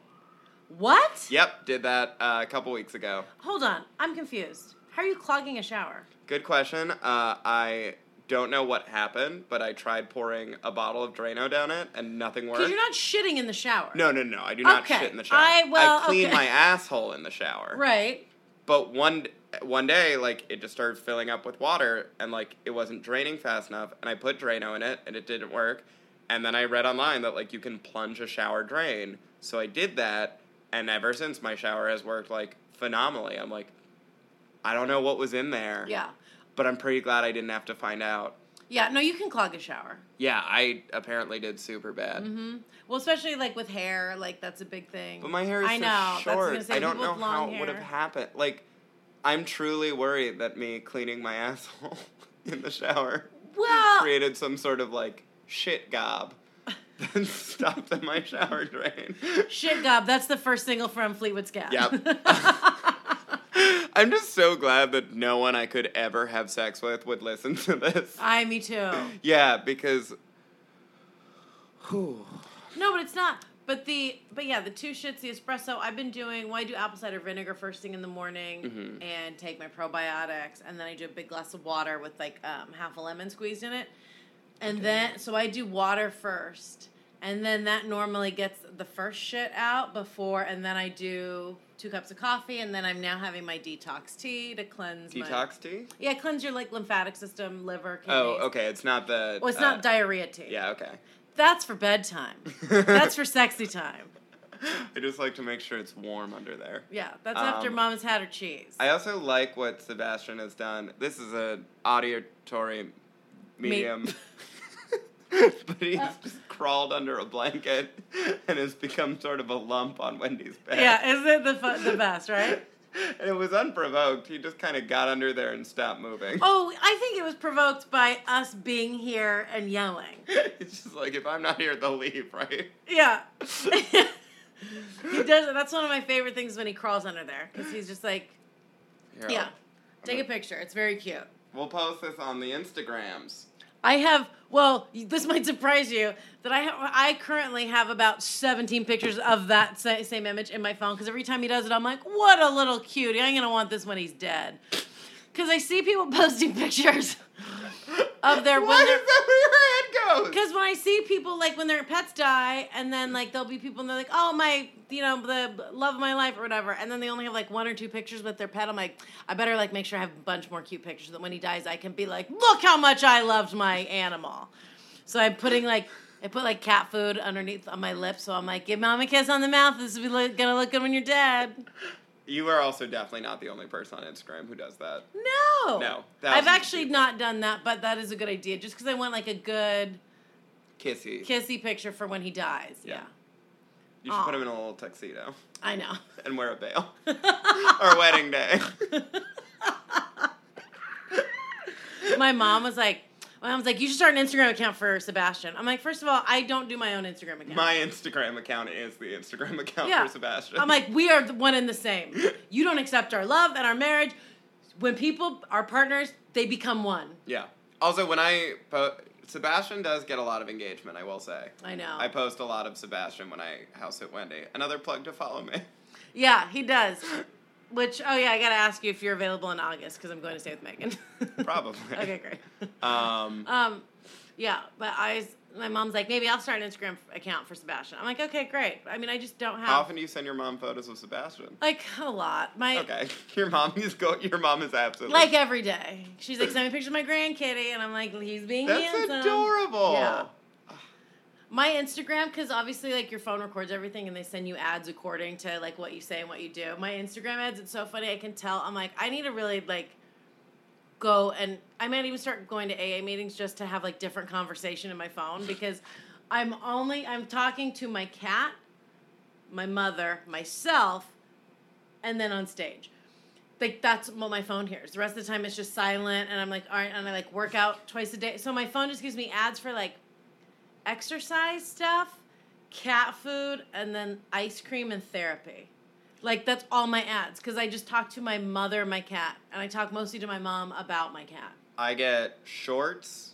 What? Yep, did that uh, a couple weeks ago. Hold on, I'm confused. How are you clogging a shower? Good question. Uh, I don't know what happened, but I tried pouring a bottle of Drano down it and nothing worked. Because you're not shitting in the shower. No, no, no. I do not Okay, shit in the shower. I- well, I clean okay. my asshole in the shower. Right. But one one day, like, it just started filling up with water, and, like, it wasn't draining fast enough, and I put Drano in it, and it didn't work. And then I read online that, like, you can plunge a shower drain. So I did that, and ever since, my shower has worked, like, phenomenally. I'm like, I don't know what was in there. Yeah. But I'm pretty glad I didn't have to find out. Yeah, no, you can clog a shower. Yeah, I apparently did super bad. Mm-hmm. Well, especially, like, with hair, like, that's a big thing. But my hair is I so know. That's what I was short. gonna say, I don't people know with how long it would have hair. happened. Like, I'm truly worried that me cleaning my asshole in the shower Well, created some sort of, like, shit gob that stopped in my shower drain. shit gob, that's the first single from Fleetwood Mac. Yep. I'm just so glad that no one I could ever have sex with would listen to this. I, me too. Yeah, because... Whew. No, but it's not. But the but yeah, the two shits, the espresso. I've been doing. Well, I do apple cider vinegar first thing in the morning, Mhm. and take my probiotics, and then I do a big glass of water with like um, half a lemon squeezed in it, and then so I do water first, and then that normally gets the first shit out before, and then I do two cups of coffee, and then I'm now having my detox tea to cleanse my Detox tea? yeah cleanse your like lymphatic system, liver, kidneys. Oh, okay. It's not the... Well, it's uh, not diarrhea tea. Yeah, okay. That's for bedtime. That's for sexy time. I just like to make sure it's warm under there. Yeah, that's after Um, Mama's had her cheese. I also like what Sebastian has done. This is an auditory medium. But he's Uh. just crawled under a blanket and has become sort of a lump on Wendy's bed. Yeah, isn't it the fu- the best, right? And it was unprovoked. He just kind of got under there and stopped moving. Oh, I think it was provoked by us being here and yelling. It's just like, if I'm not here, they'll leave, right? Yeah. He does it. That's one of my favorite things when he crawls under there. Because he's just like, Here, yeah. I'll- Take a picture. It's very cute. We'll post this on the Instagrams. I have, well, this might surprise you, that I have, I currently have about seventeen pictures of that sa- same image in my phone, because every time he does it, I'm like, what a little cutie. I'm going to want this when he's dead. Because I see people posting pictures of their, Why when is they're, that where your head goes? because when I see people, like, when their pets die, and then, like, there'll be people, and they're like, oh, my, you know, the love of my life, or whatever, and then they only have, like, one or two pictures with their pet, I'm like, I better, like, make sure I have a bunch more cute pictures, so that when he dies, I can be like, look how much I loved my animal. So I'm putting, like, I put, like, cat food underneath on my lips, so I'm like, give mom a kiss on the mouth, this is look, gonna look good when you're dead. You are also definitely not the only person on Instagram who does that. No. No, thousands I've of actually people. not done that, but that is a good idea, just because I want, like, a good Kissy. kissy picture for when he dies. Yeah. Yeah. You should Aw. put him in a little tuxedo I know. and wear a veil. Or wedding day. My mom was like, my mom was like, you should start an Instagram account for Sebastian. I'm like, first of all, I don't do my own Instagram account. My Instagram account is the Instagram account Yeah. for Sebastian. I'm like, we are the one and the same. You don't accept our love and our marriage. When people are partners, they become one. Yeah. Also, when I po- Sebastian does get a lot of engagement, I will say. I know. I post a lot of Sebastian when I house at Wendy. Another plug to follow me. Yeah, he does. Which, oh yeah, I gotta ask you if you're available in August, because I'm going to stay with Megan. Probably. Okay, great. Um, um, yeah, but I, my mom's like, maybe I'll start an Instagram account for Sebastian. I'm like, okay, great. I mean, I just don't have. How often do you send your mom photos of Sebastian? Like, a lot. My Okay, your mom is go. Your mom is absolutely Like every day. She's like, send me pictures of my grandkitty, and I'm like, he's being That's handsome. adorable. Yeah. My Instagram, because obviously, like, your phone records everything, and they send you ads according to, like, what you say and what you do. My Instagram ads, it's so funny. I can tell. I'm like, I need to really, like, go, and I might even start going to A A meetings just to have, like, different conversation in my phone, because I'm only, I'm talking to my cat, my mother, myself, and then on stage. Like, that's what my phone hears. The rest of the time, it's just silent, and I'm like, all right, and I, like, work out twice a day. So my phone just gives me ads for, like, exercise stuff, cat food, and then ice cream and therapy. Like, that's all my ads, because I just talk to my mother and my cat, and I talk mostly to my mom about my cat. I get shorts.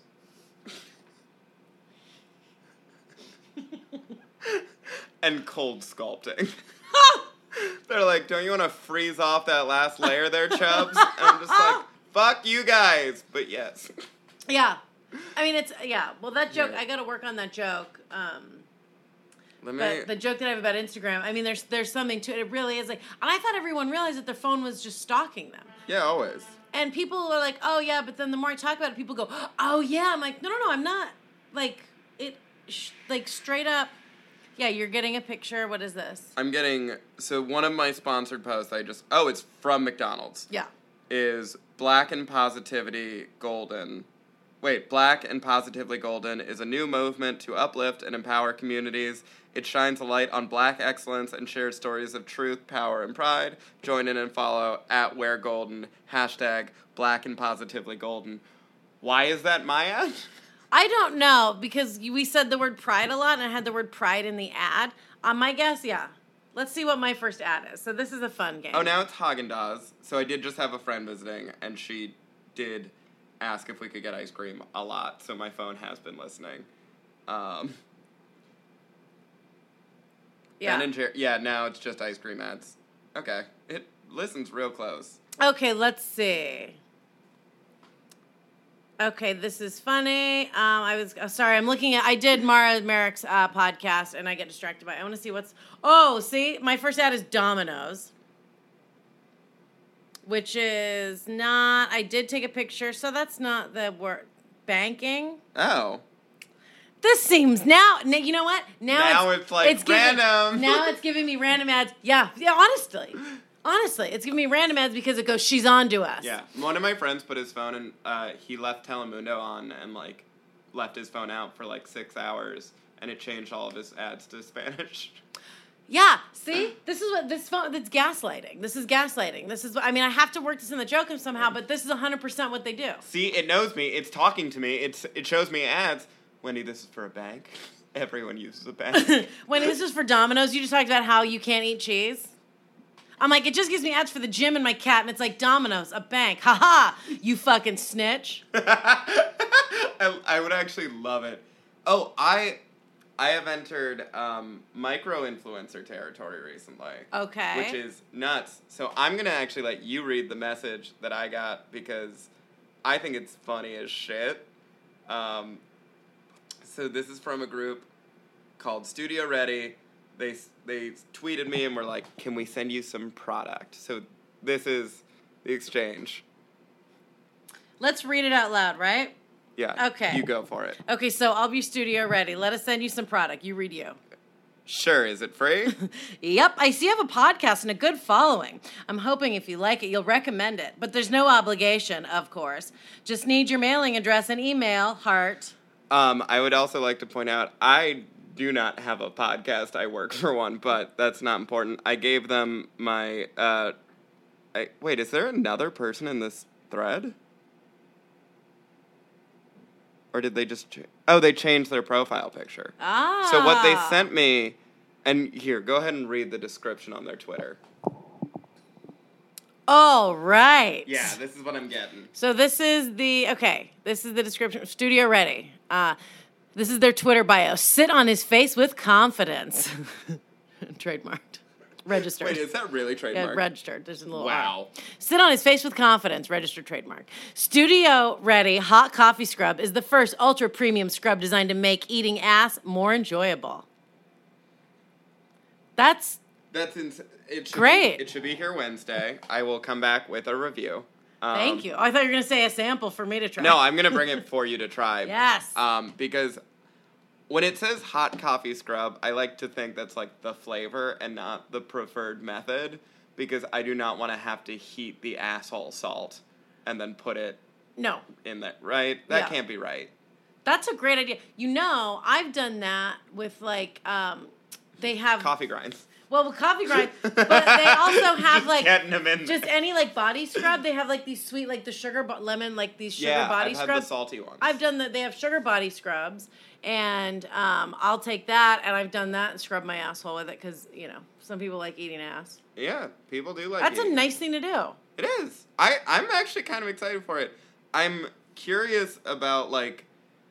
And cold sculpting. They're like, don't you want to freeze off that last layer there, Chubbs? And I'm just like, fuck you guys, but yes. Yeah. I mean, it's, yeah. Well, that joke, Yeah. I got to work on that joke. Um, Let me... but the joke that I have about Instagram, I mean, there's there's something to it. It really is like, and I thought everyone realized that their phone was just stalking them. Yeah, always. And people are like, oh, yeah, but then the more I talk about it, people go, oh, yeah. I'm like, no, no, no, I'm not. Like, it, sh- like, straight up, yeah, you're getting a picture. What is this? I'm getting... So one of my sponsored posts, I just... Oh, it's from McDonald's. Yeah. Is Black and Positivity Golden... Wait, Black and Positively Golden is a new movement to uplift and empower communities. It shines a light on Black excellence and shares stories of truth, power, and pride. Join in and follow at Wear Golden, hashtag Black and Positively Golden. Why is that my ad? I don't know, because we said the word pride a lot, and I had the word pride in the ad. Um, my guess, yeah. Let's see what my first ad is. So this is a fun game. Oh, now it's Haagen-Dazs. So I did just have a friend visiting, and she did ask if we could get ice cream a lot, so my phone has been listening. Um, Yeah. Ben and Jer- yeah, now it's just ice cream ads. Okay. It listens real close. Okay, let's see. Okay, this is funny. Um, I was oh, sorry. I'm looking at. I did Mara Merrick's uh, podcast, and I get distracted by it. I want to see what's. Oh, see, my first ad is Domino's, which is not. I did take a picture, so that's not the word. Banking. Oh. This seems now. n- You know what? Now, Now it's like giving- random. now it's giving me random ads. Yeah, yeah. Honestly, honestly, it's giving me random ads because it goes. She's on to us. Yeah. One of my friends put his phone and uh, he left Telemundo on and like left his phone out for like six hours and it changed all of his ads to Spanish. Yeah, see? This is what this phone that's gaslighting. This is gaslighting. This is what I mean, I have to work this in the joke somehow, but this is one hundred percent what they do. See, it knows me. It's talking to me. It's it shows me ads. Wendy, this is for a bank. Everyone uses a bank. When this is for Domino's, you just talked about how you can't eat cheese. I'm like, it just gives me ads for the gym and my cat, and it's like Domino's, a bank. Ha ha, you fucking snitch. I, I would actually love it. Oh, I I have entered um, micro-influencer territory recently. Okay. Which is nuts. So I'm going to actually let you read the message that I got because I think it's funny as shit. Um, so this is from a group called Studio Ready. They they tweeted me and were like, can we send you some product? So this is the exchange. Let's read it out loud, right? Yeah. Okay. You go for it. Okay, so I'll be studio ready. Let us send you some product. You read you. Sure. Is it free? Yep, I see you have a podcast and a good following. I'm hoping if you like it, you'll recommend it. But there's no obligation, of course. Just need your mailing address and email, heart. Um, I would also like to point out, I do not have a podcast. I work for one, but that's not important. I gave them my, uh, I, wait, is there another person in this thread? Or did they just, ch- oh, they changed their profile picture. Ah. So what they sent me, and here, go ahead and read the description on their Twitter. All right. Yeah, this is what I'm getting. So this is the, okay, this is the description. Studio ready. Uh, this is their Twitter bio. Sit on his face with confidence. Trademarked. Registered. Wait, is that really trademarked? Yeah, registered. There's a little Wow. R. Sit on his face with confidence. Registered trademark. Studio ready hot coffee scrub is the first ultra premium scrub designed to make eating ass more enjoyable. That's That's ins- it should great. Be, it should be here Wednesday. I will come back with a review. Um, Thank you. Oh, I thought you were going to say a sample for me to try. No, I'm gonna bring it for you to try. Yes. Um, because when it says hot coffee scrub, I like to think that's like the flavor and not the preferred method, because I do not want to have to heat the asshole salt and then put it No. in there. Right? That Yeah. can't be right. That's a great idea. You know, I've done that with like, um, they have Coffee grinds. Well, with coffee grind, but they also have like Getting 'em in just there. any like body scrub. They have like these sweet, like the sugar bo- lemon, like these sugar Yeah, body I've had scrubs. the salty ones. I've done that. They have sugar body scrubs, and um, I'll take that, and I've done that and scrub my asshole with it because you know some people like eating ass. Yeah, people do like That's a eating. nice thing to do. It is. I, I'm actually kind of excited for it. I'm curious about, like...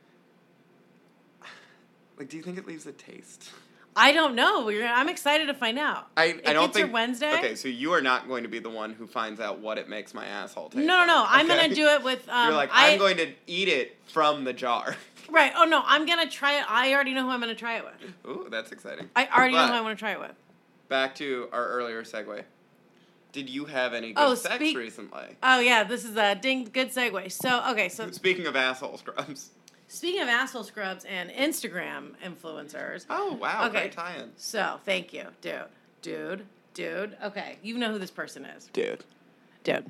Like, do you think it leaves a taste? I don't know. We're, I'm excited to find out. I, It I don't gets here think... Wednesday. Okay, so you are not going to be the one who finds out what it makes my asshole taste No, no, no. like, I'm okay? gonna do it with. Um, You're like, I, I'm going to eat it from the jar. Right. Oh no, I'm gonna try it. I already know who I'm gonna try it with. Ooh, that's exciting. I already know But- who I want to try it with. Back to our earlier segue. Did you have any good Oh, sex speak- recently? Oh yeah, this is a ding good segue. So okay, so Speaking of asshole scrubs. speaking of asshole scrubs and Instagram influencers. Oh, wow. Okay. Great tie-in. So thank you, dude, dude, dude. Okay, you know who this person is, Dude. dude.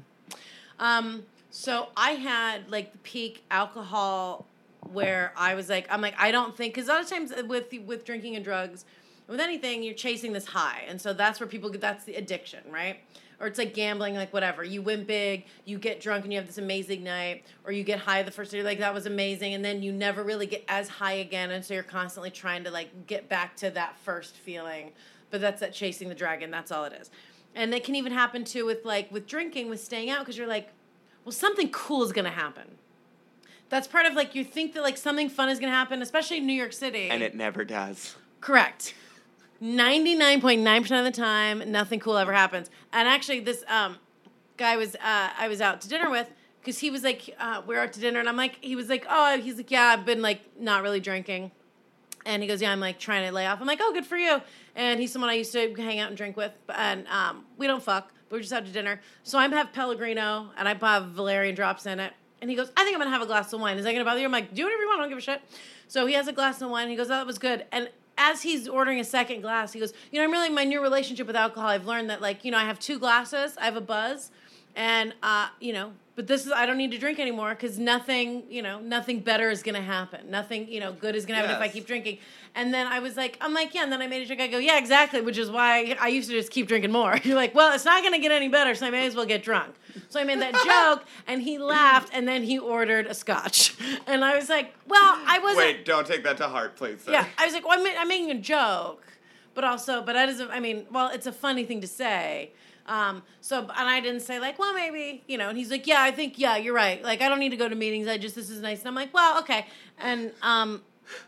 Um, so I had like the peak alcohol where I was like, I'm like, I don't think, because a lot of times with with drinking and drugs, with anything, you're chasing this high, and so that's where people get. That's the addiction, right? Or it's like gambling, like whatever. You win big, you get drunk, and you have this amazing night, or you get high the first day, you're like, that was amazing, and then you never really get as high again, and so you're constantly trying to like get back to that first feeling. But that's that chasing the dragon. That's all it is. And it can even happen too with like with drinking, with staying out, because you're like, well, something cool is gonna happen. That's part of like you think that like something fun is gonna happen, especially in New York City. And it never does. Correct. ninety-nine point nine percent of the time, nothing cool ever happens. And actually, this um, guy was uh, I was out to dinner with, because he was like, uh, we were out to dinner, and I'm like, he was like, oh, he's like, yeah, I've been like not really drinking. And he goes, yeah, I'm like trying to lay off. I'm like, oh, good for you. And he's someone I used to hang out and drink with, and um, we don't fuck. But we're just out to dinner. So I have Pellegrino, and I have Valerian drops in it. And he goes, I think I'm going to have a glass of wine. Is that going to bother you? I'm like, do whatever you want. I don't give a shit. So he has a glass of wine. And he goes, oh, that was good. And as he's ordering a second glass, he goes, you know, I'm really, my new relationship with alcohol, I've learned that, like, you know, I have two glasses. I have a buzz. And, uh, you know, but this is, I don't need to drink anymore because nothing, you know, nothing better is going to happen. Nothing, you know, good is going to happen if I Yes. keep drinking. And then I was like, I'm like, yeah. And then I made a drink. I go, yeah, exactly. Which is why I used to just keep drinking more. You're like, well, it's not going to get any better, so I may as well get drunk. So I made that joke, and he laughed, and then he ordered a scotch. And I was like, well, I wasn't. Wait, don't take that to heart, please, sir. Yeah, I was like, well, I'm, ma- I'm making a joke, but also, but that isn't. I mean, well, it's a funny thing to say. Um, so, and I didn't say like, well, maybe, you know. And he's like, yeah, I think, yeah, you're right. Like, I don't need to go to meetings. I just, this is nice. And I'm like, well, okay. And um,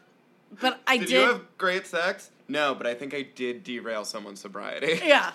but I Did, did. you have great sex? No, but I think I did derail someone's sobriety. Yeah.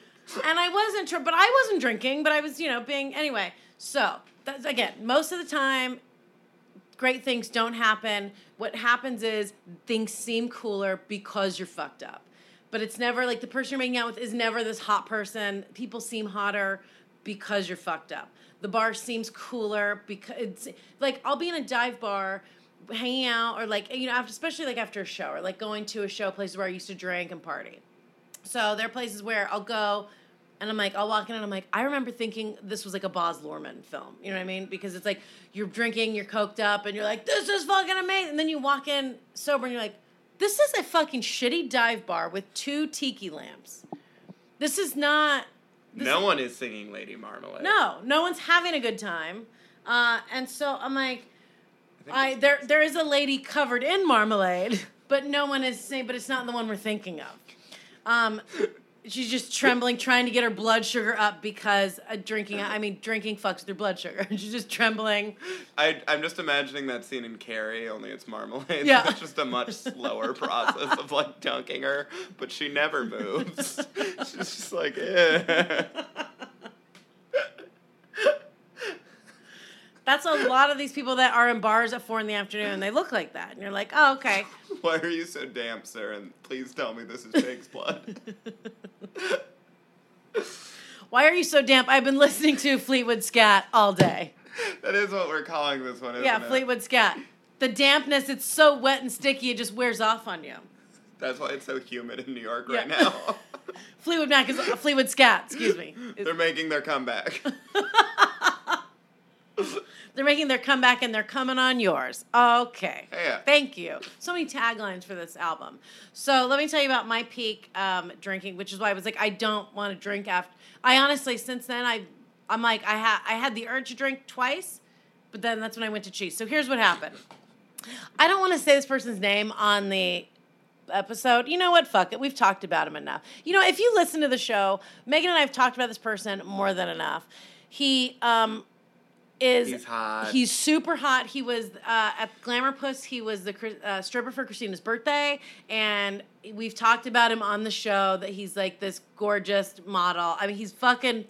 And I wasn't sure, but I wasn't drinking, but I was, you know, being, anyway. So, that's, again, most of the time, great things don't happen. What happens is things seem cooler because you're fucked up. But it's never, like, the person you're making out with is never this hot person. People seem hotter because you're fucked up. The bar seems cooler because, it's, like, I'll be in a dive bar hanging out, or, like, you know, after, especially, like, after a show, or, like, going to a show, places where I used to drink and party. So there are places where I'll go, and I'm like, I'll walk in, and I'm like, I remember thinking this was like a Baz Luhrmann film. You know what I mean? Because it's like, you're drinking, you're coked up, and you're like, this is fucking amazing. And then you walk in sober, and you're like, this is a fucking shitty dive bar with two tiki lamps. This is not... This No is, one is singing Lady Marmalade. No, no one's having a good time. Uh, and so I'm like, I I there there is a lady covered in marmalade, but no one is saying, but it's not the one we're thinking of. Um, She's just trembling, trying to get her blood sugar up because uh, drinking, I mean, drinking fucks with her blood sugar. She's just trembling. I, I'm just imagining that scene in Carrie, only it's marmalade. Yeah. It's just a much slower process of, like, dunking her, but she never moves. She's just like, eh. That's a lot of these people that are in bars at four in the afternoon. They look like that. And you're like, oh, okay. Why are you so damp, sir? And please tell me this is pig's blood. Why are you so damp? I've been listening to Fleetwood Scat all day. That is what we're calling this one, isn't Yeah, it? Fleetwood Scat. The dampness, it's so wet and sticky, it just wears off on you. That's why it's so humid in New York Yeah. right now. Fleetwood Mac is uh, Fleetwood Scat, excuse me. They're making their comeback. They're making their comeback and they're coming on yours. Okay. Yeah. Thank you. So many taglines for this album. So let me tell you about my peak um, drinking, which is why I was like, I don't want to drink after. I honestly, since then, I, I'm like, I had I had the urge to drink twice, but then that's when I went to cheese. So here's what happened. I don't want to say this person's name on the episode. You know what? Fuck it. We've talked about him enough. You know, if you listen to the show, Megan and I have talked about this person more than enough. He, um... Is He's hot. He's super hot. He was uh, at Glamour Puss. He was the uh, stripper for Christina's birthday, and we've talked about him on the show. That he's like this gorgeous model. I mean, he's fucking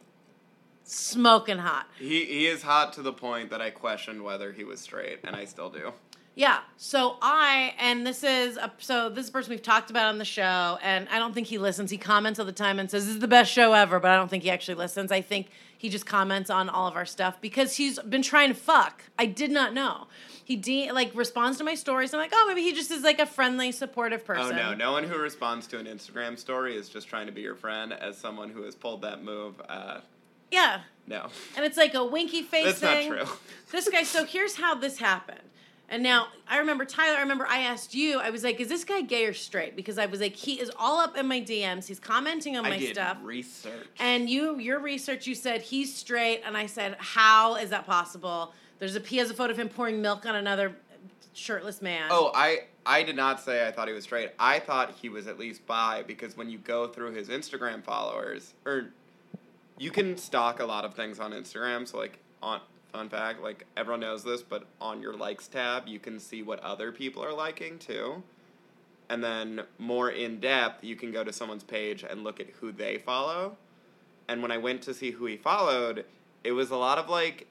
smoking hot. He he is hot to the point that I questioned whether he was straight, and I still do. Yeah. So I and this is a, so this is a person we've talked about on the show, and I don't think he listens. He comments all the time and says this is the best show ever, but I don't think he actually listens. I think he just comments on all of our stuff because he's been trying to fuck. I did not know. He de- like responds to my stories. I'm like, oh, maybe he just is like a friendly, supportive person. Oh no, no one who responds to an Instagram story is just trying to be your friend. As someone who has pulled that move, uh, Yeah. no. And it's like a winky face That's thing. not true. This guy. So here's how this happened. And now, I remember, Tyler, I remember I asked you, I was like, is this guy gay or straight? Because I was like, he is all up in my D Ms. He's commenting on my I did stuff. research. And you, your research, you said he's straight. And I said, how is that possible? There's a, he has a photo of him pouring milk on another shirtless man. Oh, I, I did not say I thought he was straight. I thought he was at least bi, because when you go through his Instagram followers, or you can stalk a lot of things on Instagram, so like, on... Fun fact, like, everyone knows this, but on your likes tab, you can see what other people are liking, too. And then, more in-depth, you can go to someone's page and look at who they follow. And when I went to see who he followed, it was a lot of, like,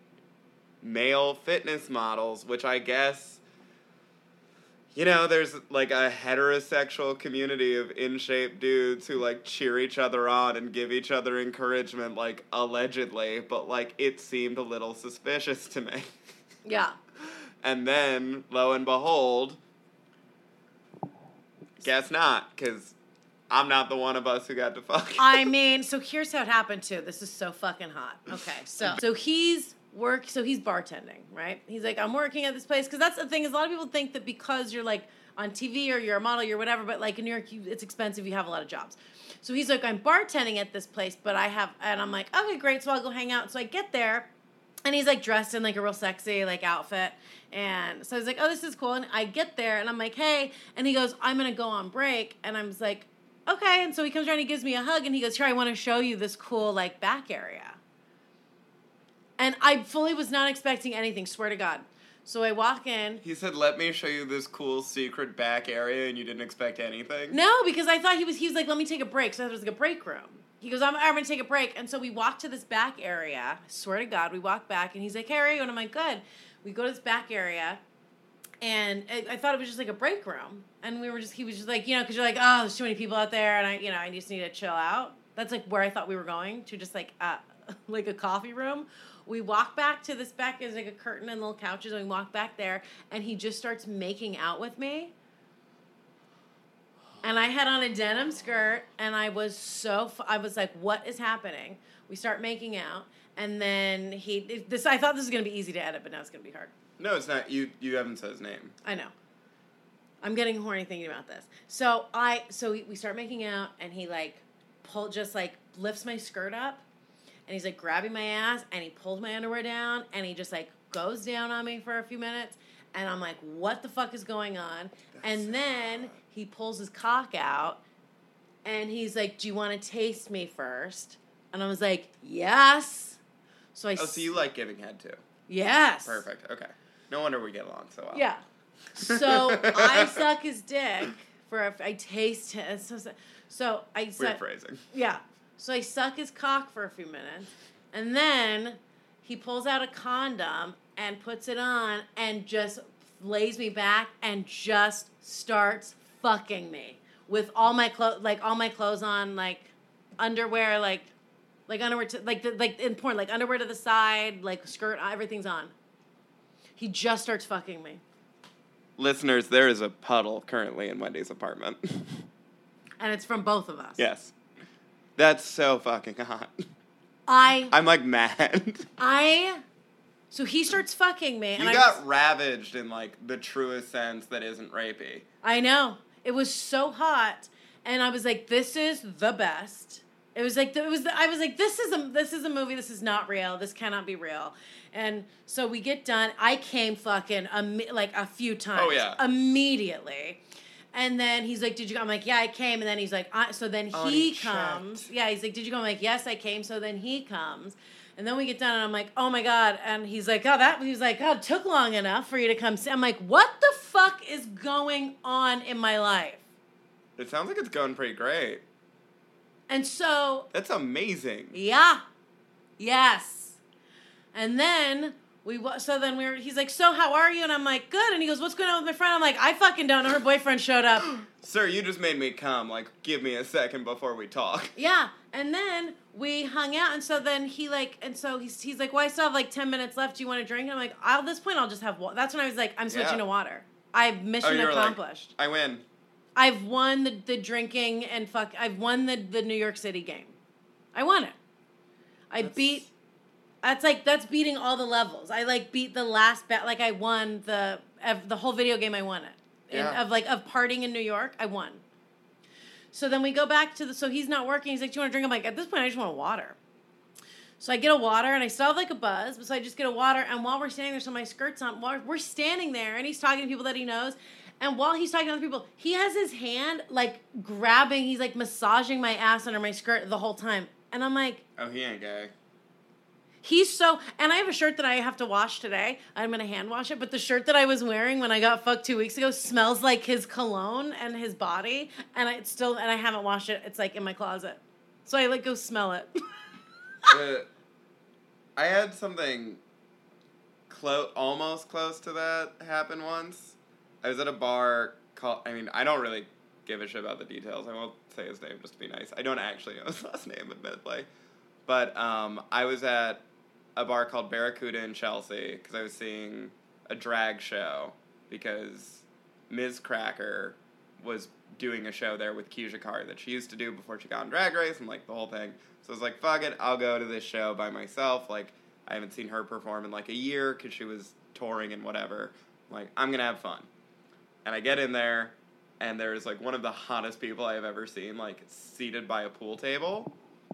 male fitness models, which I guess, you know, there's, like, a heterosexual community of in-shape dudes who, like, cheer each other on and give each other encouragement, like, allegedly, but, like, it seemed a little suspicious to me. Yeah. And then, lo and behold, guess not, because I'm not the one of us who got to fuck. I mean, so here's how it happened, too. This is so fucking hot. Okay, so so he's... work so he's bartending, right? He's like, I'm working at this place, because that's the thing is a lot of people think that because you're like on T V or you're a model, you're whatever, but like in New York, you, it's expensive, you have a lot of jobs. So he's like, I'm bartending at this place, but I have, and I'm like, okay, great, so I'll go hang out. So I get there, and he's like dressed in like a real sexy like outfit, and so I was like, oh, this is cool, and I get there, and I'm like, hey, and he goes, I'm gonna go on break, and I was like, okay, and so he comes around, he gives me a hug, and he goes, here, I want to show you this cool like back area. And I fully was not expecting anything, swear to God. So I walk in. He said, let me show you this cool secret back area, and you didn't expect anything? No, because I thought he was, he was like, let me take a break. So I thought it was like a break room. He goes, I'm, I'm going to take a break. And so we walk to this back area. I swear to God, we walk back, and he's like, hey, how are you? And I'm like, good. We go to this back area, and I, I thought it was just like a break room. And we were just, he was just like, you know, because you're like, oh, there's too many people out there, and I, you know, I just need to chill out. That's like where I thought we were going, to just like, uh, like a coffee room. We walk back to this back, there's like a curtain and little couches, and we walk back there, and he just starts making out with me. And I had on a denim skirt, and I was so, I was like, what is happening? We start making out, and then he, this, I thought this was going to be easy to edit, but now it's going to be hard. No, it's not. You you haven't said his name. I know. I'm getting horny thinking about this. So I, so we, we start making out, and he like, pull, just like lifts my skirt up. And he's, like, grabbing my ass, and he pulls my underwear down, and he just, like, goes down on me for a few minutes. And I'm like, what the fuck is going on? That's and then he pulls his cock out, And he's like, do you want to taste me first? And I was like, yes. So I. Oh, so you like giving head too? Yes. Perfect. Okay. No wonder we get along so well. Yeah. So I suck his dick for a, I taste his. So, so I suck. Weird phrasing. Yeah. So I suck his cock for a few minutes, and then he pulls out a condom and puts it on and just lays me back and just starts fucking me with all my clothes, like all my clothes on, like underwear, like like underwear, to, like the, like in porn, like underwear to the side, like skirt, everything's on. He just starts fucking me. Listeners, there is a puddle currently in Wendy's apartment. And it's from both of us. Yes. That's so fucking hot. I I'm like mad. I so he starts fucking me. And You I got was, ravaged in like the truest sense that isn't rapey. I know. It was so hot, and I was like, "This is the best." It was like it was. I was like, "This is a this is a movie. This is not real. This cannot be real." And so we get done. I came fucking imme- like a few times. Oh, yeah. Immediately. And then he's like, "Did you go?" I'm like, "Yeah, I came." And then he's like, I, "So then Oh, he he comes." checked. Yeah, he's like, "Did you go?" I'm like, "Yes, I came." So then he comes. And then we get done, and I'm like, "Oh my god!" And he's like, "Oh, that." He's like, "Oh, it took long enough for you to come." See. I'm like, "What the fuck is going on in my life?" It sounds like it's going pretty great. And so, That's amazing. yeah, yes. And then we, wa- so then we were. He's like, "So how are you?" And I'm like, "Good." And he goes, "What's going on with my friend?" I'm like, "I fucking don't know. Her boyfriend showed up." Sir, you just made me come. Like, give me a second before we talk. Yeah, and then we hung out, and so then he like, and so he's he's like, "Well, I still have like ten minutes left. Do you want to drink?" And I'm like, "At this point, I'll just have water." That's when I was like, "I'm switching Yeah. to water. I've mission Oh, you were like, accomplished. I win. I've won the, the drinking and fuck. I've won the, the New York City game. I won it. I That's- beat. That's like that's beating all the levels. I like beat the last bet. Like I won the of the whole video game. I won it. In, Yeah. Of like of partying in New York, I won. So then we go back to the. So he's not working. He's like, "Do you want to drink?" I'm like, "At this point, I just want water." So I get a water, and I still have like a buzz. So I just get a water, and while we're standing there, so my skirt's on. While we're standing there, and he's talking to people that he knows, and while he's talking to other people, he has his hand like grabbing. He's like massaging my ass under my skirt the whole time, and I'm like, Oh, he ain't gay. he's so. And I have a shirt that I have to wash today. I'm gonna hand wash it, but the shirt that I was wearing when I got fucked two weeks ago smells like his cologne and his body, and I it's still and I haven't washed it. It's like in my closet, so I like go smell it. The, I had something close, almost close to that happen once. I was at a bar called. I mean, I don't really give a shit about the details. I won't say his name just to be nice. I don't actually know his last name, admittedly. But um, I was at a bar called Barracuda in Chelsea because I was seeing a drag show because Miz Cracker was doing a show there with Keisha Carr that she used to do before she got on Drag Race and like the whole thing. So I was like, fuck it, I'll go to this show by myself. Like, I haven't seen her perform in like a year because she was touring and whatever. I'm like, I'm going to have fun. And I get in there, and there's like one of the hottest people I have ever seen, like seated by a pool table.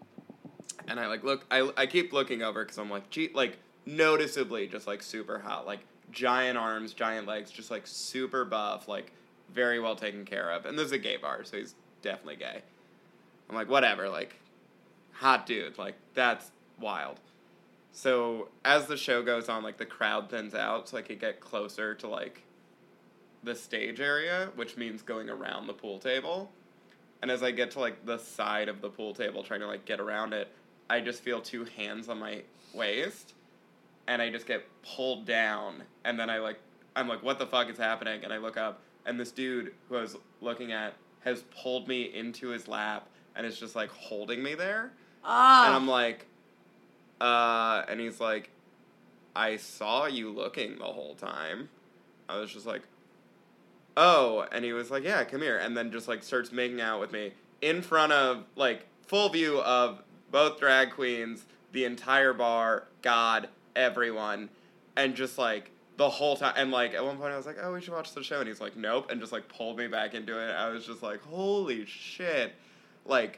And I like look, I, I keep looking over because I'm like, gee, like noticeably just like super hot, like giant arms, giant legs, just like super buff, like very well taken care of. And this is a gay bar, so he's definitely gay. I'm like, whatever, like hot dude, like that's wild. So as the show goes on, like the crowd thins out, so I could get closer to like the stage area, which means going around the pool table. And as I get to like the side of the pool table, trying to like get around it, I just feel two hands on my waist, and I just get pulled down, and then I like, I'm like, what the fuck is happening? And I look up, and this dude who I was looking at has pulled me into his lap, and is just like holding me there. Oh. And I'm like, uh, and he's like, I saw you looking the whole time. I was just like, oh, and he was like, yeah, come here, and then just like starts making out with me in front of, like, full view of both drag queens, the entire bar, God, everyone, and just like the whole time, and like at one point I was like, oh, we should watch the show, and he's like, nope, and just like pulled me back into it. I was just like, holy shit, like,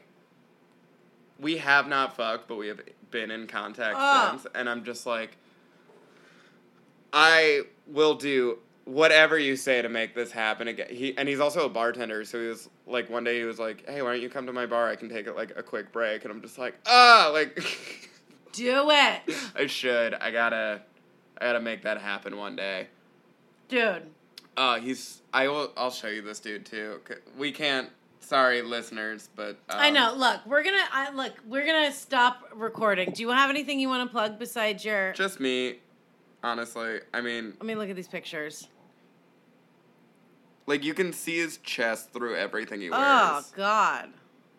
we have not fucked, but we have been in contact Oh. since, and I'm just like, I will do whatever you say to make this happen again. He and he's also a bartender, so he was like, one day he was like, hey, why don't you come to my bar? I can take it like a quick break. And I'm just like, ah, like, Do it, I should. I gotta, I gotta make that happen one day. dude. Uh, he's. I will. I'll show you this dude too. We can't. Sorry, listeners, but um, I know. Look, we're gonna. I, look, we're gonna stop recording. Do you have anything you want to plug besides your? Just me, honestly. I mean, Let me look at these pictures. like you can see his chest through everything he wears. Oh God.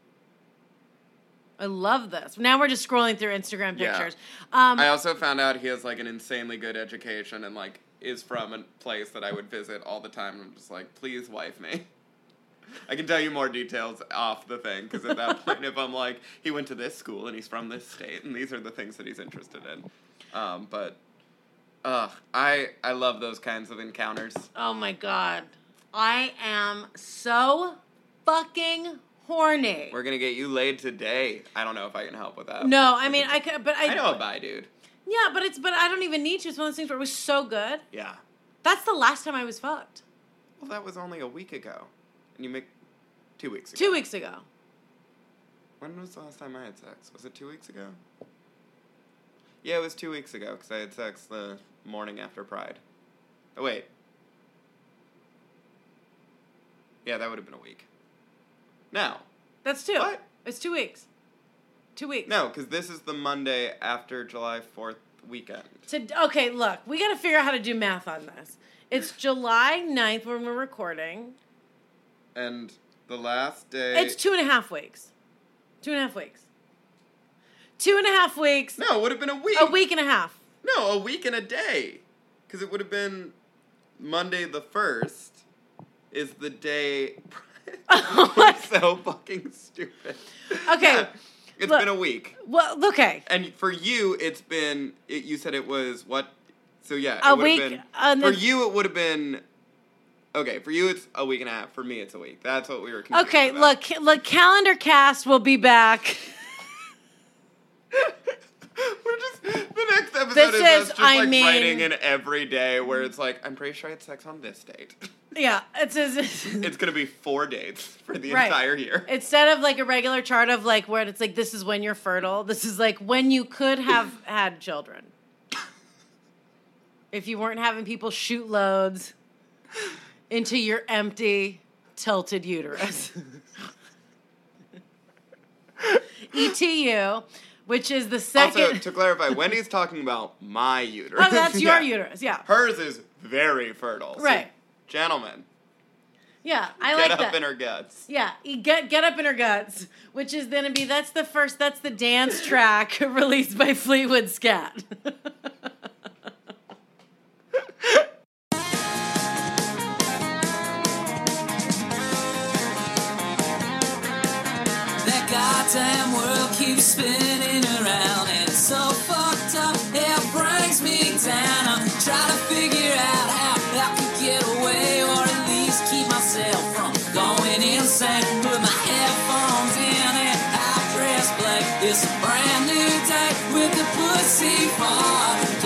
I love this. Now we're just scrolling through Instagram Yeah. pictures. Um, I also found out he has like an insanely good education and like is from a place that I would visit all the time. I'm just like, please wife me. I can tell you more details off the thing, because at that point, if I'm like, he went to this school and he's from this state and these are the things that he's interested in. Um, but, ugh, I I love those kinds of encounters. oh my God. I am so fucking horny. We're gonna get you laid today. I don't know if I can help with that. No, I mean I could, but I. I know a bi dude. Yeah, but it's but I don't even need to. It's one of those things where it was so good. Yeah. That's the last time I was fucked. Well, that was only a week ago. And you make two weeks ago. Two weeks ago. When was the last time I had sex? Was it two weeks ago? Yeah, it was two weeks ago, because I had sex the morning after Pride. Oh, wait. Yeah, that would have been a week. No. That's two. What? It's two weeks. Two weeks. No, because this is the Monday after July fourth weekend. So, okay, look, we got to figure out how to do math on this. It's July ninth when we're recording. And the last day... It's two and a half weeks. Two and a half weeks. Two and a half weeks. No, it would have been a week. A week and a half. No, a week and a day. Because it would have been Monday the first is the day... We're so fucking stupid. Okay. Yeah, it's look, been a week. Well, okay. And for you, it's been... It, you said it was what? So yeah, it A would week, have been... and For then- you, it would have been... Okay, for you, it's a week and a half. For me, it's a week. That's what we were confused Okay, about. look, look, Calendar Cast will be back. We're just... The next episode This is, is, us just, I like, mean- writing in every day where it's like, I'm pretty sure I had sex on this date. Yeah, it's, it's, It's going to be four dates for the Right. entire year. Instead of like a regular chart of like where it's like this is when you're fertile, this is like when you could have had children. If you weren't having people shoot loads into your empty, tilted uterus. E T U, which is the second. Also, to clarify, Wendy's talking about my uterus. Oh, that's your Yeah. uterus, yeah. Hers is very fertile. So, Right. gentlemen, Yeah, I get like up that. in her guts. Yeah, you get get up in her guts, which is gonna be that's the first that's the dance track released by Fleetwood Scat. That goddamn world keeps spinning around and it's so fucked up, it brings me down. I'm trying to figure out how I could get away or at least keep myself from going insane. Put my headphones in and I press play. It's a brand new day with the pussy fart.